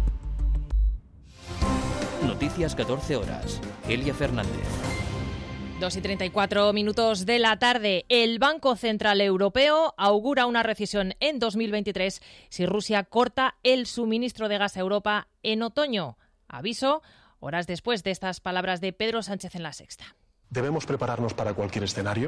Noticias catorce horas. Elia Fernández. dos y treinta y cuatro minutos de la tarde. El Banco Central Europeo augura una recesión en dos mil veintitrés si Rusia corta el suministro de gas a Europa en otoño. Aviso horas después de estas palabras de Pedro Sánchez en La Sexta. Debemos prepararnos para cualquier escenario.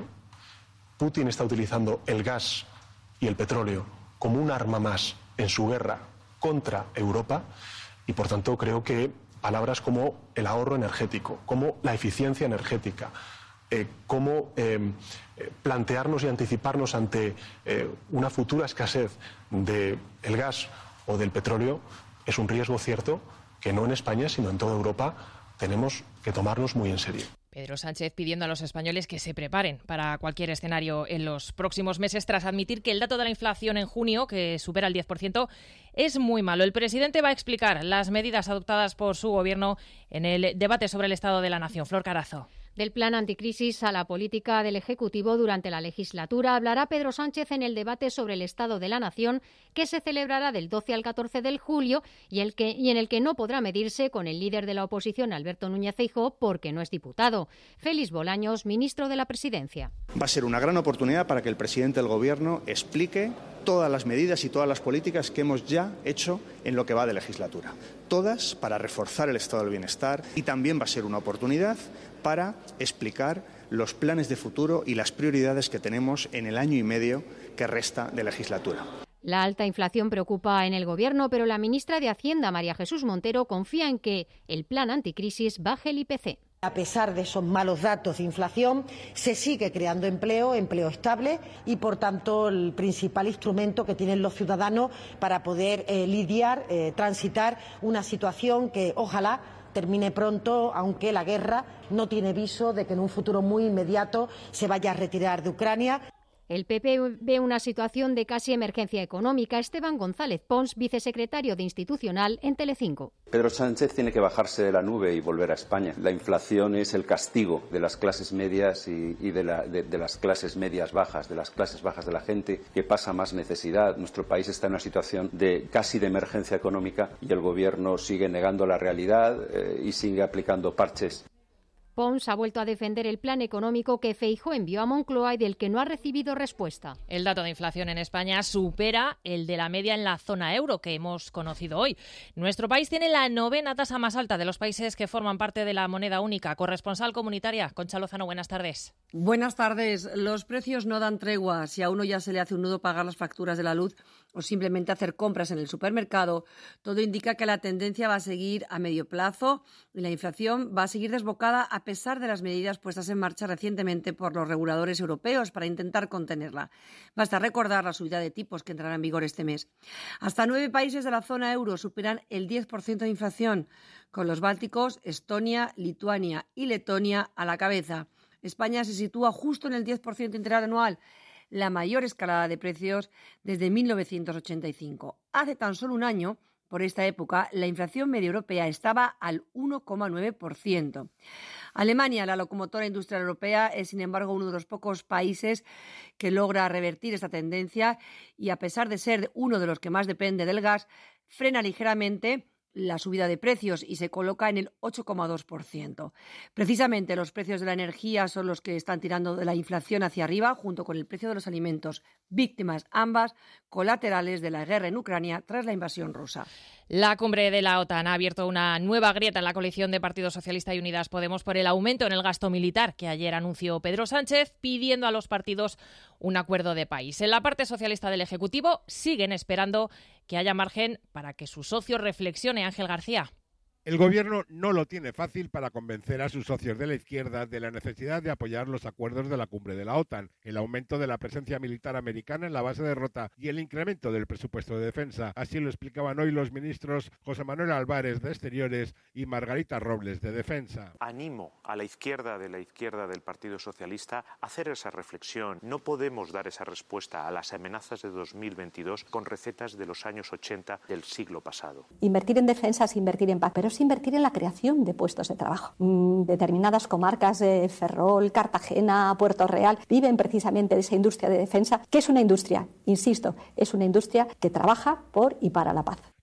Putin está utilizando el gas y el petróleo como un arma más en su guerra contra Europa y, por tanto, creo que palabras como el ahorro energético, como la eficiencia energética, eh, como eh, plantearnos y anticiparnos ante eh, una futura escasez del gas o del petróleo es un riesgo cierto que no en España, sino en toda Europa tenemos que tomarnos muy en serio. Pedro Sánchez pidiendo a los españoles que se preparen para cualquier escenario en los próximos meses, tras admitir que el dato de la inflación en junio, que supera el diez por ciento, es muy malo. El presidente va a explicar las medidas adoptadas por su gobierno en el debate sobre el Estado de la Nación. Flor Carazo. Del plan anticrisis a la política del Ejecutivo durante la legislatura hablará Pedro Sánchez en el debate sobre el Estado de la Nación, que se celebrará del doce al catorce de julio y, el que, y en el que no podrá medirse con el líder de la oposición, Alberto Núñez Feijóo, porque no es diputado. Félix Bolaños, ministro de la Presidencia. Va a ser una gran oportunidad para que el presidente del Gobierno explique todas las medidas y todas las políticas que hemos ya hecho en lo que va de legislatura. Todas para reforzar el estado del bienestar, y también va a ser una oportunidad para explicar los planes de futuro y las prioridades que tenemos en el año y medio que resta de legislatura. La alta inflación preocupa en el Gobierno, pero la ministra de Hacienda, María Jesús Montero, confía en que el plan anticrisis baje el I P C. A pesar de esos malos datos de inflación, se sigue creando empleo, empleo estable, y por tanto el principal instrumento que tienen los ciudadanos para poder eh, lidiar, eh, transitar una situación que ojalá termine pronto, aunque la guerra no tiene viso de que en un futuro muy inmediato se vaya a retirar de Ucrania. El P P ve una situación de casi emergencia económica. Esteban González Pons, vicesecretario de Institucional en Telecinco. Pedro Sánchez tiene que bajarse de la nube y volver a España. La inflación es el castigo de las clases medias y, y de, la, de, de las clases medias bajas, de las clases bajas de la gente que pasa más necesidad. Nuestro país está en una situación de casi de emergencia económica y el Gobierno sigue negando la realidad eh, y sigue aplicando parches. Pons ha vuelto a defender el plan económico que Feijóo envió a Moncloa y del que no ha recibido respuesta. El dato de inflación en España supera el de la media en la zona euro que hemos conocido hoy. Nuestro país tiene la novena tasa más alta de los países que forman parte de la moneda única. Corresponsal comunitaria, Concha Lozano, buenas tardes. Buenas tardes. Los precios no dan tregua. Si a uno ya se le hace un nudo pagar las facturas de la luz o simplemente hacer compras en el supermercado, todo indica que la tendencia va a seguir a medio plazo y la inflación va a seguir desbocada a pesar de las medidas puestas en marcha recientemente por los reguladores europeos para intentar contenerla. Basta recordar la subida de tipos que entrará en vigor este mes. Hasta nueve países de la zona euro superan el diez por ciento de inflación, con los bálticos, Estonia, Lituania y Letonia a la cabeza. España se sitúa justo en el diez por ciento interanual, la mayor escalada de precios desde mil novecientos ochenta y cinco. Hace tan solo un año, por esta época, la inflación media europea estaba al uno coma nueve por ciento. Alemania, la locomotora industrial europea, es sin embargo uno de los pocos países que logra revertir esta tendencia y, a pesar de ser uno de los que más depende del gas, frena ligeramente la subida de precios y se coloca en el ocho coma dos por ciento. Precisamente los precios de la energía son los que están tirando de la inflación hacia arriba, junto con el precio de los alimentos, víctimas ambas colaterales de la guerra en Ucrania tras la invasión rusa. La cumbre de la OTAN ha abierto una nueva grieta en la coalición de Partido Socialista y Unidas Podemos por el aumento en el gasto militar que ayer anunció Pedro Sánchez, pidiendo a los partidos un acuerdo de país. En la parte socialista del Ejecutivo siguen esperando que haya margen para que su socio reflexione. Ángel García. El Gobierno no lo tiene fácil para convencer a sus socios de la izquierda de la necesidad de apoyar los acuerdos de la cumbre de la OTAN, el aumento de la presencia militar americana en la base de Rota y el incremento del presupuesto de defensa. Así lo explicaban hoy los ministros José Manuel Álvarez de Exteriores y Margarita Robles de Defensa. Animo a la izquierda de la izquierda del Partido Socialista a hacer esa reflexión. No podemos dar esa respuesta a las amenazas de dos mil veintidós con recetas de los años ochenta del siglo pasado. Invertir en defensa es invertir en paz, pero es invertir en la creación de puestos de trabajo. Determinadas comarcas de Ferrol, Cartagena, Puerto Real viven precisamente de esa industria de defensa, que es una industria, insisto, es una industria que trabaja por y para la paz.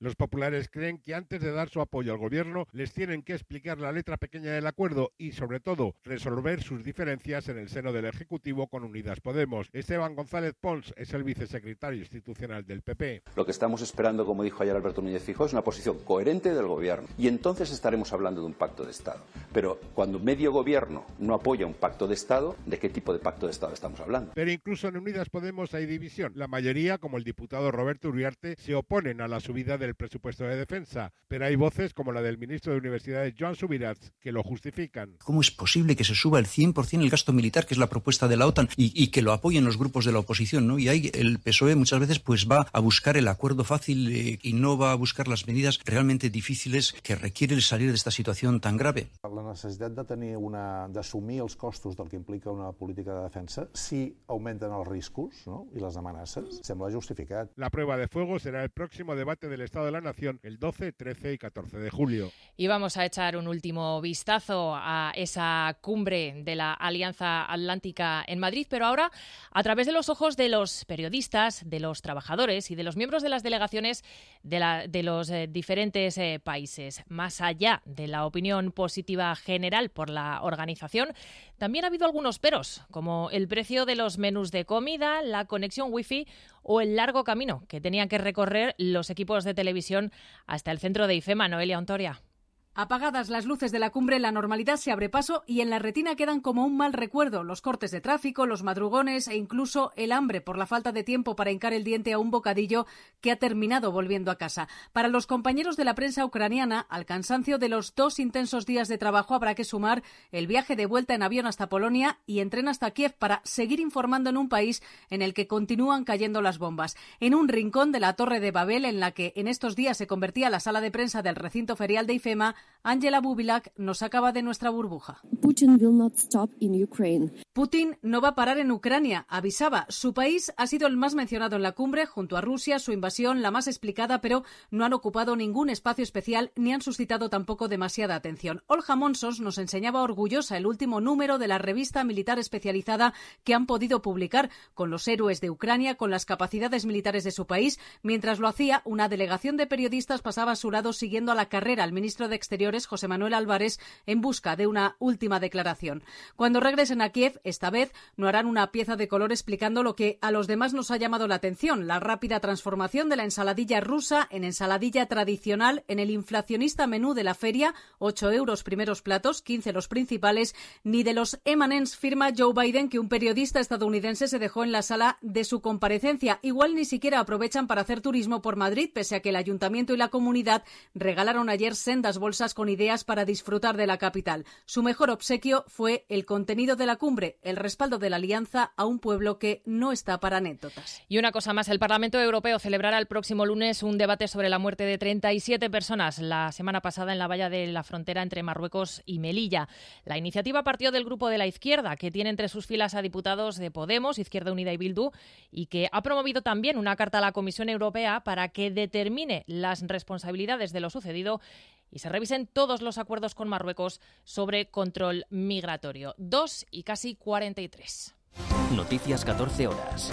Los populares creen que antes de dar su apoyo al gobierno les tienen que explicar la letra pequeña del acuerdo y, sobre todo, resolver sus diferencias en el seno del Ejecutivo con Unidas Podemos. Esteban González Pons es el vicesecretario institucional del P P. Lo que estamos esperando, como dijo ayer Alberto Núñez Feijóo, es una posición coherente del gobierno y entonces estaremos hablando de un pacto de Estado. Pero cuando medio gobierno no apoya un pacto de Estado, ¿de qué tipo de pacto de Estado estamos hablando? Pero incluso en Unidas Podemos hay división. La mayoría, como el diputado Roberto Uriarte, se oponen a la subida del presupuesto de defensa, pero hay voces como la del ministro de Universidades, Joan Subirats, que lo justifican. ¿Cómo es posible que se suba el cien por ciento el gasto militar, que es la propuesta de la OTAN, y, y que lo apoyen los grupos de la oposición, ¿no? Y ahí el P S O E muchas veces pues va a buscar el acuerdo fácil eh, y no va a buscar las medidas realmente difíciles que requiere el salir de esta situación tan grave. La necessitat de tenir una, d'assumir els costos del que implica una política de defensa si augmenten els riscos, ¿no? I les amenaces, sembla justificat. La prueba de fuego será el próximo debate del Estado de la Nación el doce, trece y catorce de julio. Y vamos a echar un último vistazo a esa cumbre de la Alianza Atlántica en Madrid, pero ahora a través de los ojos de los periodistas, de los trabajadores y de los miembros de las delegaciones de, la, de los eh, diferentes eh, países. Más allá de la opinión positiva general por la organización, también ha habido algunos peros, como el precio de los menús de comida, la conexión wifi o el largo camino que tenían que recorrer los equipos de televisión hasta el centro de IFEMA. Noelia Ontoria. Apagadas las luces de la cumbre, la normalidad se abre paso y en la retina quedan como un mal recuerdo los cortes de tráfico, los madrugones e incluso el hambre por la falta de tiempo para hincar el diente a un bocadillo que ha terminado volviendo a casa. Para los compañeros de la prensa ucraniana, al cansancio de los dos intensos días de trabajo habrá que sumar el viaje de vuelta en avión hasta Polonia y en tren hasta Kiev para seguir informando en un país en el que continúan cayendo las bombas. En un rincón de la Torre de Babel, en la que en estos días se convertía la sala de prensa del recinto ferial de IFEMA, Angela Bubilak nos sacaba de nuestra burbuja. Putin will not stop in Ukraine. Putin no va a parar en Ucrania, avisaba. Su país ha sido el más mencionado en la cumbre, junto a Rusia, su invasión la más explicada, pero no han ocupado ningún espacio especial ni han suscitado tampoco demasiada atención. Olga Monsos nos enseñaba orgullosa el último número de la revista militar especializada que han podido publicar, con los héroes de Ucrania, con las capacidades militares de su país. Mientras lo hacía, una delegación de periodistas pasaba a su lado siguiendo a la carrera al ministro de Exteriores, José Manuel Álvarez, en busca de una última declaración. Cuando regresen a Kiev, esta vez no harán una pieza de color explicando lo que a los demás nos ha llamado la atención, la rápida transformación de la ensaladilla rusa en ensaladilla tradicional en el inflacionista menú de la feria, ocho euros primeros platos, quince los principales, ni de los eme and eme's firma Joe Biden que un periodista estadounidense se dejó en la sala de su comparecencia. Igual ni siquiera aprovechan para hacer turismo por Madrid, pese a que el ayuntamiento y la comunidad regalaron ayer sendas bolsas con ideas para disfrutar de la capital. Su mejor obsequio fue el contenido de la cumbre, el respaldo de la alianza a un pueblo que no está para anécdotas. Y una cosa más, el Parlamento Europeo celebrará el próximo lunes un debate sobre la muerte de treinta y siete personas la semana pasada en la valla de la frontera entre Marruecos y Melilla. La iniciativa partió del grupo de la izquierda, que tiene entre sus filas a diputados de Podemos, Izquierda Unida y Bildu, y que ha promovido también una carta a la Comisión Europea para que determine las responsabilidades de lo sucedido y se revisen todos los acuerdos con Marruecos sobre control migratorio. Dos y casi cuarenta y tres. Noticias catorce horas.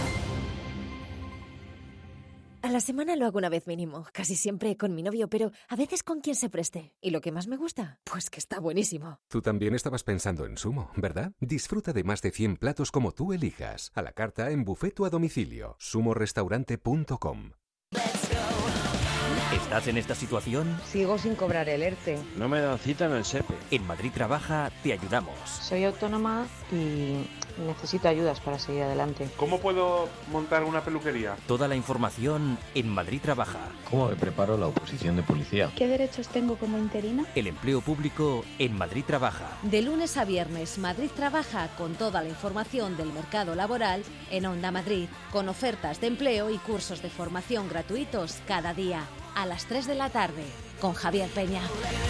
A la semana lo hago una vez mínimo, casi siempre con mi novio, pero a veces con quien se preste. ¿Y lo que más me gusta? Pues que está buenísimo. Tú también estabas pensando en Sumo, ¿verdad? Disfruta de más de cien platos como tú elijas. A la carta en buffet o a domicilio. sumo restaurante punto com. ¿Estás en esta situación? Sigo sin cobrar el ERTE. No me dan cita en el SEPE. En Madrid Trabaja te ayudamos. Soy autónoma y necesito ayudas para seguir adelante. ¿Cómo puedo montar una peluquería? Toda la información en Madrid Trabaja. ¿Cómo me preparo la oposición de policía? ¿Qué derechos tengo como interina? El empleo público en Madrid Trabaja. De lunes a viernes, Madrid Trabaja con toda la información del mercado laboral en Onda Madrid, con ofertas de empleo y cursos de formación gratuitos cada día. A las tres de la tarde, con Javier Peña.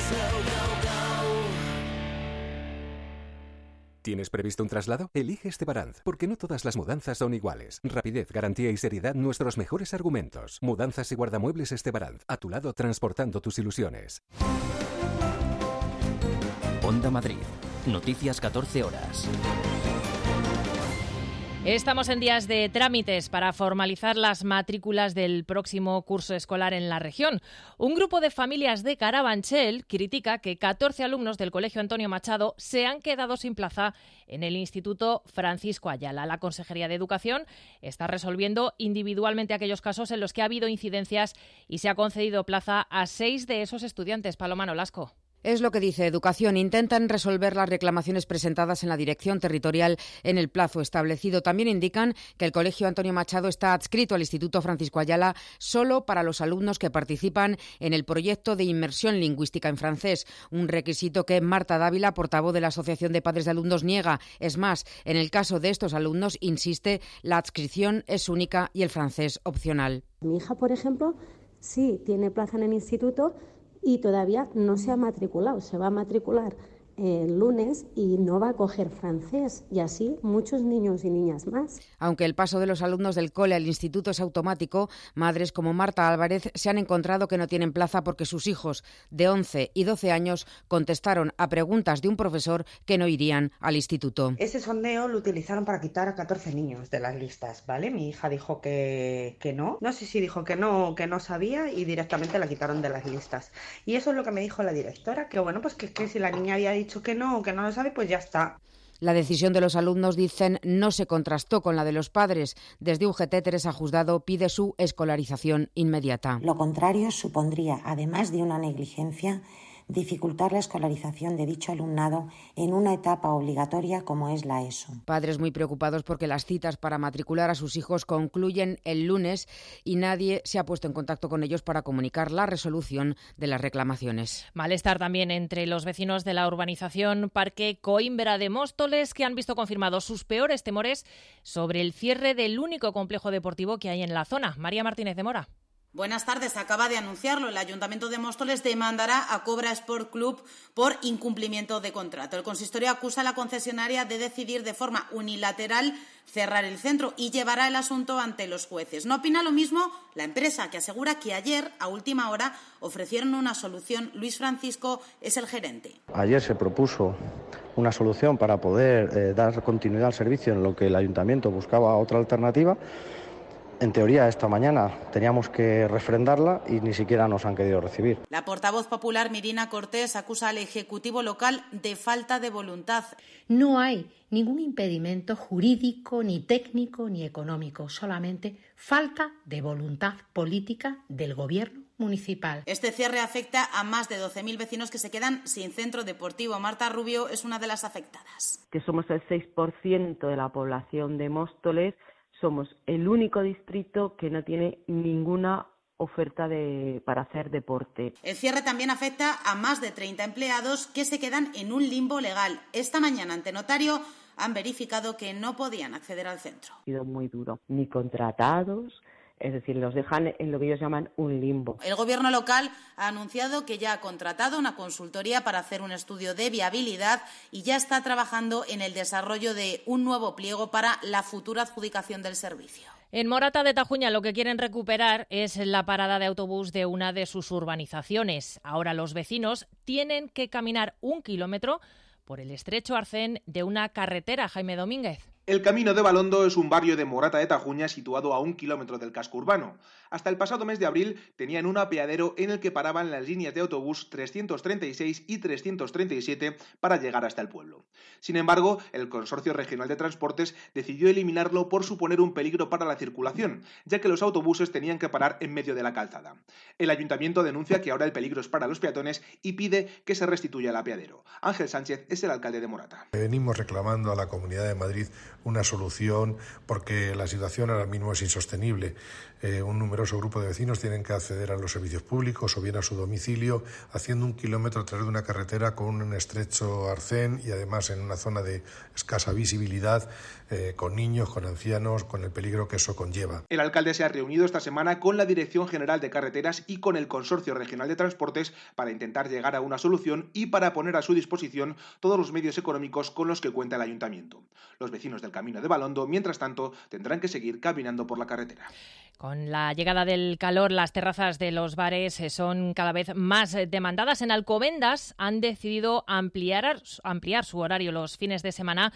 ¿Tienes previsto un traslado? Elige Estebaranz, porque no todas las mudanzas son iguales. Rapidez, garantía y seriedad, nuestros mejores argumentos. Mudanzas y guardamuebles Estebaranz, a tu lado transportando tus ilusiones. Onda Madrid, noticias catorce horas. Estamos en días de trámites para formalizar las matrículas del próximo curso escolar en la región. Un grupo de familias de Carabanchel critica que catorce alumnos del Colegio Antonio Machado se han quedado sin plaza en el Instituto Francisco Ayala. La Consejería de Educación está resolviendo individualmente aquellos casos en los que ha habido incidencias y se ha concedido plaza a seis de esos estudiantes. Paloma Nolasco. Es lo que dice Educación. Intentan resolver las reclamaciones presentadas en la Dirección Territorial en el plazo establecido. También indican que el Colegio Antonio Machado está adscrito al Instituto Francisco Ayala solo para los alumnos que participan en el proyecto de inmersión lingüística en francés, un requisito que Marta Dávila, portavoz de la Asociación de Padres de Alumnos, niega. Es más, en el caso de estos alumnos, insiste, la adscripción es única y el francés opcional. Mi hija, por ejemplo, sí tiene plaza en el instituto y todavía no se ha matriculado, se va a matricular el lunes y no va a coger francés, y así muchos niños y niñas más. Aunque el paso de los alumnos del cole al instituto es automático, madres como Marta Álvarez se han encontrado que no tienen plaza porque sus hijos de once y doce años contestaron a preguntas de un profesor que no irían al instituto. Ese sondeo lo utilizaron para quitar a catorce niños de las listas, ¿vale? Mi hija dijo que, que no, no sé si dijo que no, que no sabía, y directamente la quitaron de las listas. Y eso es lo que me dijo la directora, que bueno, pues que, que si la niña había dicho que no o que no lo sabe, pues ya está. La decisión de los alumnos, dicen, no se contrastó con la de los padres. Desde U G T, Teresa Juzgado pide su escolarización inmediata. Lo contrario supondría, además de una negligencia, dificultar la escolarización de dicho alumnado en una etapa obligatoria como es la ESO. Padres muy preocupados porque las citas para matricular a sus hijos concluyen el lunes y nadie se ha puesto en contacto con ellos para comunicar la resolución de las reclamaciones. Malestar también entre los vecinos de la urbanización Parque Coímbra de Móstoles, que han visto confirmados sus peores temores sobre el cierre del único complejo deportivo que hay en la zona. María Martínez de Mora. Buenas tardes. Acaba de anunciarlo. El Ayuntamiento de Móstoles demandará a Cobra Sport Club por incumplimiento de contrato. El consistorio acusa a la concesionaria de decidir de forma unilateral cerrar el centro y llevará el asunto ante los jueces. No opina lo mismo la empresa, que asegura que ayer, a última hora, ofrecieron una solución. Luis Francisco es el gerente. Ayer se propuso una solución para poder eh, dar continuidad al servicio, en lo que el Ayuntamiento buscaba otra alternativa. En teoría, esta mañana teníamos que refrendarla y ni siquiera nos han querido recibir. La portavoz popular Mirina Cortés acusa al Ejecutivo local de falta de voluntad. No hay ningún impedimento jurídico, ni técnico, ni económico, solamente falta de voluntad política del Gobierno municipal. Este cierre afecta a más de doce mil vecinos que se quedan sin centro deportivo. Marta Rubio es una de las afectadas. Que somos el seis por ciento de la población de Móstoles. Somos el único distrito que no tiene ninguna oferta de, para hacer deporte. El cierre también afecta a más de treinta empleados que se quedan en un limbo legal. Esta mañana, ante notario, han verificado que no podían acceder al centro. Ha sido muy duro. Ni contratados, es decir, los dejan en lo que ellos llaman un limbo. El Gobierno local ha anunciado que ya ha contratado una consultoría para hacer un estudio de viabilidad y ya está trabajando en el desarrollo de un nuevo pliego para la futura adjudicación del servicio. En Morata de Tajuña lo que quieren recuperar es la parada de autobús de una de sus urbanizaciones. Ahora los vecinos tienen que caminar un kilómetro por el estrecho arcén de una carretera. Jaime Domínguez. El Camino de Balondo es un barrio de Morata de Tajuña situado a un kilómetro del casco urbano. Hasta el pasado mes de abril tenían un apeadero en el que paraban las líneas de autobús trescientos treinta y seis y trescientos treinta y siete para llegar hasta el pueblo. Sin embargo, el Consorcio Regional de Transportes decidió eliminarlo por suponer un peligro para la circulación, ya que los autobuses tenían que parar en medio de la calzada. El Ayuntamiento denuncia que ahora el peligro es para los peatones y pide que se restituya el apeadero. Ángel Sánchez es el alcalde de Morata. Venimos reclamando a la Comunidad de Madrid una solución porque la situación ahora mismo es insostenible. Eh, un numeroso grupo de vecinos tienen que acceder a los servicios públicos o bien a su domicilio haciendo un kilómetro a través de una carretera con un estrecho arcén y además en una zona de escasa visibilidad, eh, con niños, con ancianos, con el peligro que eso conlleva. El alcalde se ha reunido esta semana con la Dirección General de Carreteras y con el Consorcio Regional de Transportes para intentar llegar a una solución y para poner a su disposición todos los medios económicos con los que cuenta el Ayuntamiento. Los vecinos del Camino de Balondo, mientras tanto, tendrán que seguir caminando por la carretera. Con la llegada del calor, las terrazas de los bares son cada vez más demandadas. En Alcobendas han decidido ampliar, ampliar su horario los fines de semana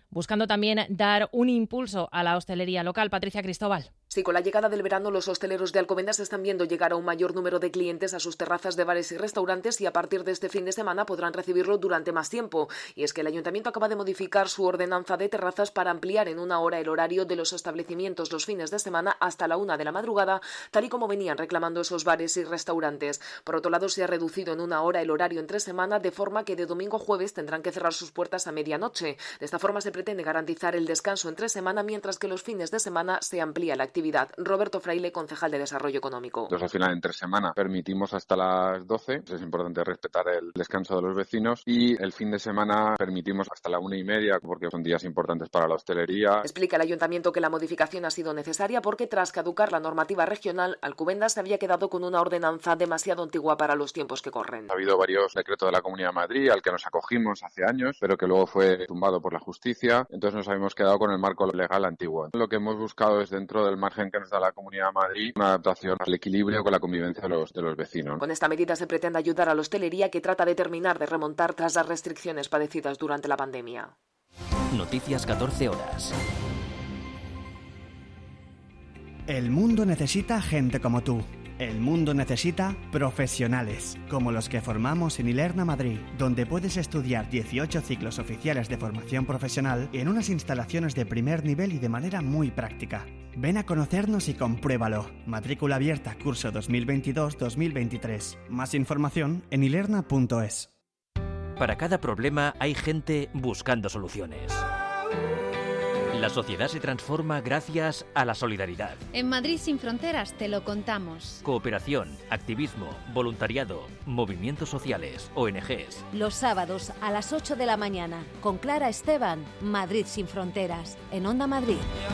buscando también dar un impulso a la hostelería local. Patricia Cristóbal. Sí, con la llegada del verano, los hosteleros de Alcobendas están viendo llegar a un mayor número de clientes a sus terrazas de bares y restaurantes y a partir de este fin de semana podrán recibirlo durante más tiempo. Y es que el Ayuntamiento acaba de modificar su ordenanza de terrazas para ampliar en una hora el horario de los establecimientos los fines de semana hasta la una de la madrugada, tal y como venían reclamando esos bares y restaurantes. Por otro lado, se ha reducido en una hora el horario entre semana, de forma que de domingo a jueves tendrán que cerrar sus puertas a medianoche. De esta forma se pretende garantizar el descanso entre semana, mientras que los fines de semana se amplía la actividad. Roberto Fraile, concejal de Desarrollo Económico. Entonces, al final, entre semana permitimos hasta las doce. Es importante respetar el descanso de los vecinos. Y el fin de semana permitimos hasta la una y media, porque son días importantes para la hostelería. Explica el Ayuntamiento que la modificación ha sido necesaria porque, tras caducar la normativa regional, Alcobendas se había quedado con una ordenanza demasiado antigua para los tiempos que corren. Ha habido varios decretos de la Comunidad de Madrid al que nos acogimos hace años, pero que luego fue tumbado por la justicia. Entonces nos habíamos quedado con el marco legal antiguo. Lo que hemos buscado es, dentro del margen que nos da la Comunidad de Madrid, una adaptación al equilibrio con la convivencia de los, de los vecinos. Con esta medida se pretende ayudar a la hostelería, que trata de terminar de remontar tras las restricciones padecidas durante la pandemia. Noticias catorce horas. El mundo necesita gente como tú. El mundo necesita profesionales, como los que formamos en Ilerna Madrid, donde puedes estudiar dieciocho ciclos oficiales de formación profesional en unas instalaciones de primer nivel y de manera muy práctica. Ven a conocernos y compruébalo. Matrícula abierta, curso dos mil veintidós dos mil veintitrés. Más información en ilerna punto es. Para cada problema hay gente buscando soluciones. La sociedad se transforma gracias a la solidaridad. En Madrid Sin Fronteras te lo contamos. Cooperación, activismo, voluntariado, movimientos sociales, O N Ges. Los sábados a las ocho de la mañana, con Clara Esteban, Madrid Sin Fronteras, en Onda Madrid.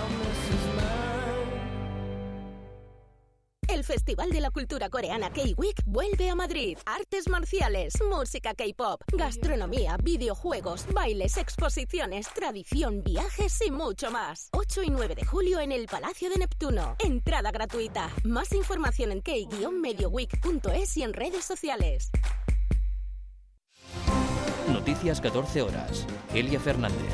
El Festival de la Cultura Coreana K-Week vuelve a Madrid. Artes marciales, música K-pop, gastronomía, videojuegos, bailes, exposiciones, tradición, viajes y mucho más. ocho y nueve de julio en el Palacio de Neptuno. Entrada gratuita. Más información en k guion medio week punto es y en redes sociales. Noticias catorce horas. Elia Fernández.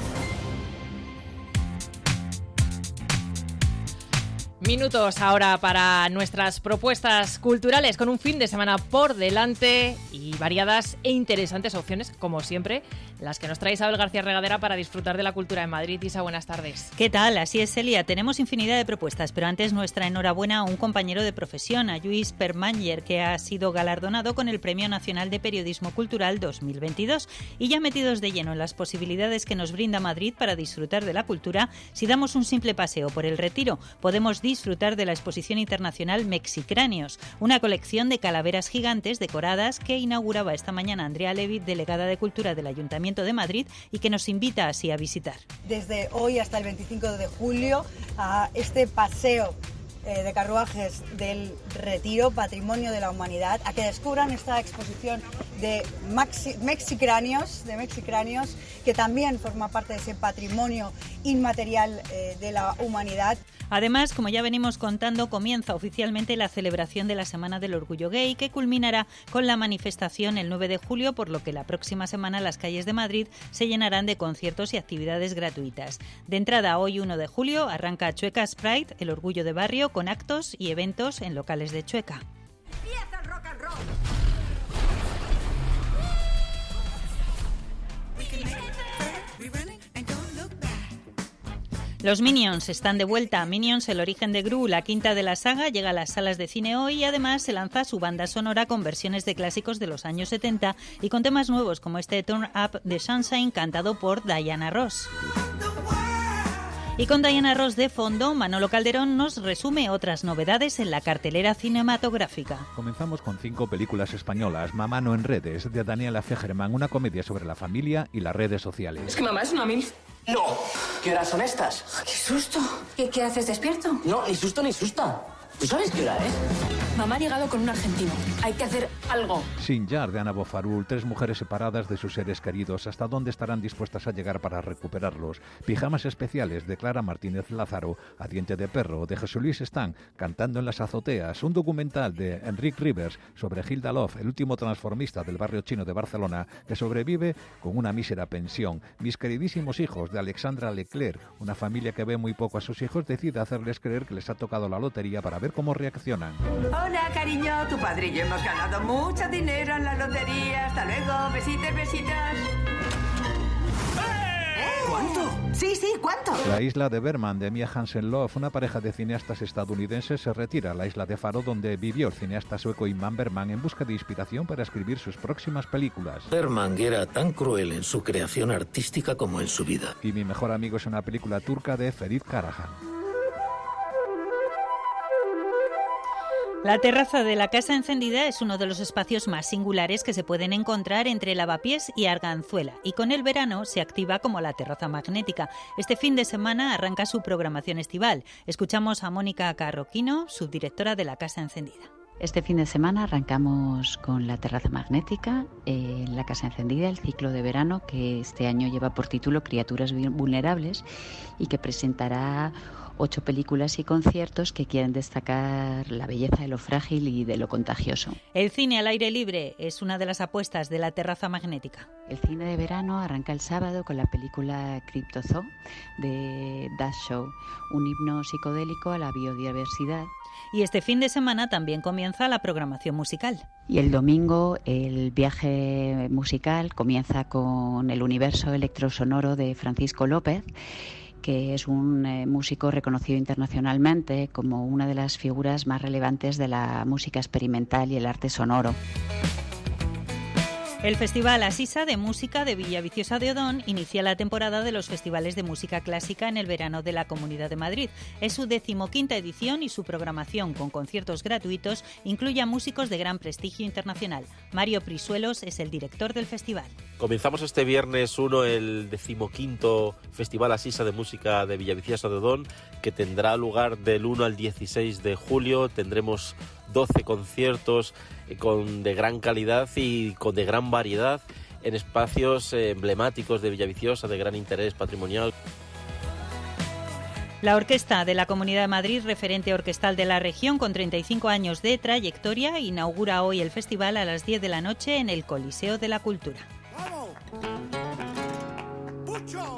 Minutos ahora para nuestras propuestas culturales, con un fin de semana por delante y variadas e interesantes opciones, como siempre, las que nos trae Isabel García Regadera para disfrutar de la cultura en Madrid. Isa, buenas tardes. ¿Qué tal? Así es, Elia. Tenemos infinidad de propuestas, pero antes nuestra enhorabuena a un compañero de profesión, a Lluís Permanger, que ha sido galardonado con el Premio Nacional de Periodismo Cultural dos mil veintidós. Y ya metidos de lleno en las posibilidades que nos brinda Madrid para disfrutar de la cultura, si damos un simple paseo por el Retiro, podemos disfrutar de la exposición internacional Mexicráneos, una colección de calaveras gigantes decoradas que inauguraba esta mañana Andrea Levy, delegada de Cultura del Ayuntamiento de Madrid, y que nos invita así a visitar. Desde hoy hasta el veinticinco de julio, a este paseo eh, de carruajes del Retiro, Patrimonio de la Humanidad, a que descubran esta exposición de maxi, Mexicráneos, de Mexicráneos, que también forma parte de ese patrimonio inmaterial eh, de la humanidad. Además, como ya venimos contando, comienza oficialmente la celebración de la Semana del Orgullo Gay, que culminará con la manifestación el nueve de julio, por lo que la próxima semana las calles de Madrid se llenarán de conciertos y actividades gratuitas. De entrada, hoy uno de julio, arranca Chuecas Pride, el orgullo de barrio, con actos y eventos en locales de Chueca. ¡Empieza el rock and roll! Los Minions están de vuelta. Minions, el origen de Gru, la quinta de la saga, llega a las salas de cine hoy y además se lanza su banda sonora con versiones de clásicos de los años setenta y con temas nuevos como este Turn Up the Sunshine cantado por Diana Ross. Y con Diana Ross de fondo, Manolo Calderón nos resume otras novedades en la cartelera cinematográfica. Comenzamos con cinco películas españolas. Mamá no en redes, de Daniela Fegerman, una comedia sobre la familia y las redes sociales. ¿Es que mamá es una milf? ¡No! ¿Qué horas son estas? ¡Qué susto! ¿Qué, qué haces despierto? No, ni susto ni susta. ¿Tú sabes qué hora es? Mamá ha llegado con un argentino. Hay que hacer algo. Sinjar, de Ana Bofarul, tres mujeres separadas de sus seres queridos. ¿Hasta dónde estarán dispuestas a llegar para recuperarlos? Pijamas especiales, de Clara Martínez Lázaro. A diente de perro, de Jesús Luis Están, cantando en las azoteas. Un documental de Enrique Rivers sobre Hilda Love, el último transformista del barrio chino de Barcelona, que sobrevive con una mísera pensión. Mis queridísimos hijos, de Alexandra Leclerc. Una familia que ve muy poco a sus hijos decide hacerles creer que les ha tocado la lotería para ver cómo reaccionan. Hola, cariño, tu padre y yo hemos ganado mucho dinero en la lotería. Hasta luego, besitos, besitos. ¿Cuánto? Sí, sí, ¿cuánto? La isla de Berman, de Mia Hansen-Løf, una pareja de cineastas estadounidenses, se retira a la isla de Faro, donde vivió el cineasta sueco Ingmar Bergman en busca de inspiración para escribir sus próximas películas. Bergman era tan cruel en su creación artística como en su vida. Y Mi mejor amigo es una película turca de Ferit Karahan. La terraza de la Casa Encendida es uno de los espacios más singulares que se pueden encontrar entre Lavapiés y Arganzuela, y con el verano se activa como la terraza magnética. Este fin de semana arranca su programación estival. Escuchamos a Mónica Carroquino, subdirectora de la Casa Encendida. Este fin de semana arrancamos con la terraza magnética en la Casa Encendida, el ciclo de verano que este año lleva por título Criaturas vulnerables y que presentará ocho películas y conciertos que quieren destacar la belleza de lo frágil y de lo contagioso. El cine al aire libre es una de las apuestas de la terraza magnética. El cine de verano arranca el sábado con la película Cryptozoo de Dash Show, un himno psicodélico a la biodiversidad. Y este fin de semana también comienza la programación musical. Y el domingo el viaje musical comienza con el universo electrosonoro de Francisco López, que es un eh, músico reconocido internacionalmente como una de las figuras más relevantes de la música experimental y el arte sonoro. El Festival Asisa de Música de Villaviciosa de Odón inicia la temporada de los festivales de música clásica en el verano de la Comunidad de Madrid. Es su decimoquinta edición y su programación, con conciertos gratuitos, incluye a músicos de gran prestigio internacional. Mario Prisuelos es el director del festival. Comenzamos este viernes uno el decimoquinto Festival Asisa de Música de Villaviciosa de Odón, que tendrá lugar del uno al dieciséis de julio. Tendremos doce conciertos con de gran calidad y con de gran variedad en espacios emblemáticos de Villaviciosa, de gran interés patrimonial. La Orquesta de la Comunidad de Madrid, referente orquestal de la región con treinta y cinco años de trayectoria, inaugura hoy el festival a las diez de la noche en el Coliseo de la Cultura. ¡Vamos! ¡Pucho!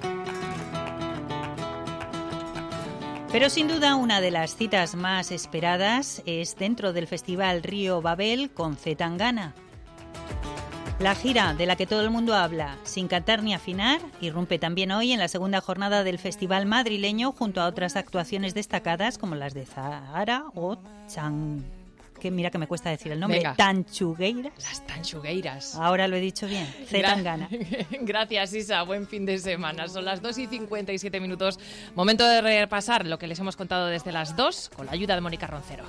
Pero sin duda una de las citas más esperadas es dentro del Festival Río Babel con C. Tangana. La gira de la que todo el mundo habla, sin cantar ni afinar, irrumpe también hoy en la segunda jornada del Festival madrileño junto a otras actuaciones destacadas como las de Zahara o Chan... que mira que me cuesta decir el nombre, Venga. Tanchugueiras. Las Tanchugueiras. Ahora lo he dicho bien, C. Tangana. Gracias, Isa, buen fin de semana. Son las dos y cincuenta y siete minutos. Momento de repasar lo que les hemos contado desde las dos con la ayuda de Mónica Roncero.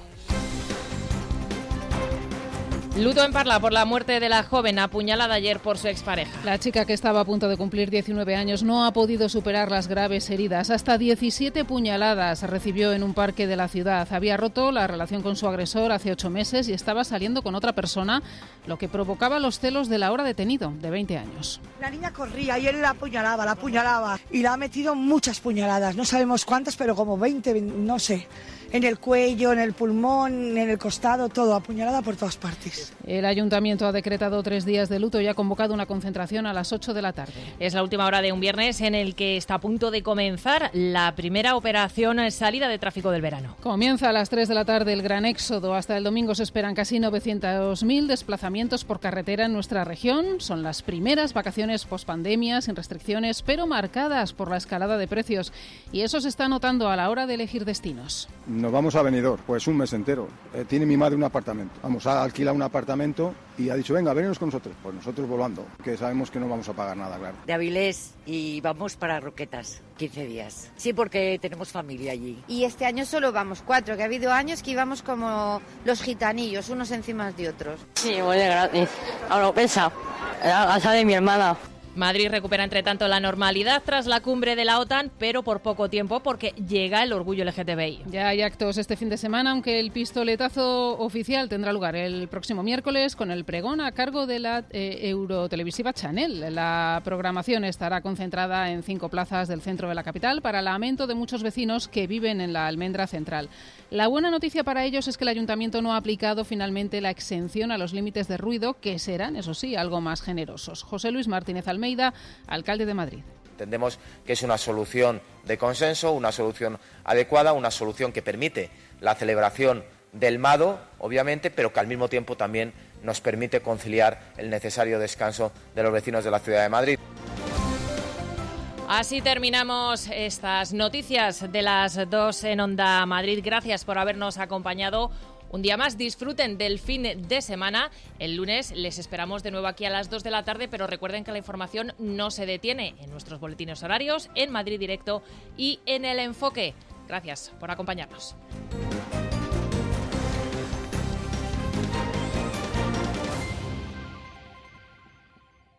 Luto en Parla por la muerte de la joven apuñalada ayer por su expareja. La chica, que estaba a punto de cumplir diecinueve años, no ha podido superar las graves heridas. Hasta diecisiete puñaladas recibió en un parque de la ciudad. Había roto la relación con su agresor hace ocho meses y estaba saliendo con otra persona, lo que provocaba los celos del ahora detenido, de veinte años. La niña corría y él la apuñalaba, la apuñalaba y la ha metido muchas puñaladas. No sabemos cuántas, pero como veinte, no sé. En el cuello, en el pulmón, en el costado, todo, apuñalada por todas partes. El ayuntamiento ha decretado tres días de luto y ha convocado una concentración a las ocho de la tarde. Es la última hora de un viernes en el que está a punto de comenzar la primera operación salida de tráfico del verano. Comienza a las tres de la tarde el gran éxodo. Hasta el domingo se esperan casi novecientos mil desplazamientos por carretera en nuestra región. Son las primeras vacaciones pospandemia, sin restricciones, pero marcadas por la escalada de precios. Y eso se está notando a la hora de elegir destinos. Nos vamos a Benidorm, pues un mes entero. Eh, tiene mi madre un apartamento. Vamos, a alquilar un apartamento y ha dicho, venga, venos con nosotros. Pues nosotros volando, que sabemos que no vamos a pagar nada, claro. De Avilés y vamos para Roquetas, quince días. Sí, porque tenemos familia allí. Y este año solo vamos cuatro, que ha habido años que íbamos como los gitanillos, unos encima de otros. Sí, voy de gratis. Ahora lo pensa, la casa de mi hermana. Madrid recupera entre tanto la normalidad tras la cumbre de la OTAN, pero por poco tiempo porque llega el orgullo L G T B I. Ya hay actos este fin de semana, aunque el pistoletazo oficial tendrá lugar el próximo miércoles con el pregón a cargo de la eh, eurotelevisiva Chanel. La programación estará concentrada en cinco plazas del centro de la capital para lamento de muchos vecinos que viven en la Almendra Central. La buena noticia para ellos es que el ayuntamiento no ha aplicado finalmente la exención a los límites de ruido, que serán, eso sí, algo más generosos. José Luis Martínez Almeida, alcalde de Madrid. Entendemos que es una solución de consenso, una solución adecuada, una solución que permite la celebración del Mado, obviamente, pero que al mismo tiempo también nos permite conciliar el necesario descanso de los vecinos de la ciudad de Madrid. Así terminamos estas noticias de las dos en Onda Madrid. Gracias por habernos acompañado. Un día más, disfruten del fin de semana. El lunes les esperamos de nuevo aquí a las dos de la tarde, pero recuerden que la información no se detiene en nuestros boletines horarios, en Madrid Directo y en El Enfoque. Gracias por acompañarnos.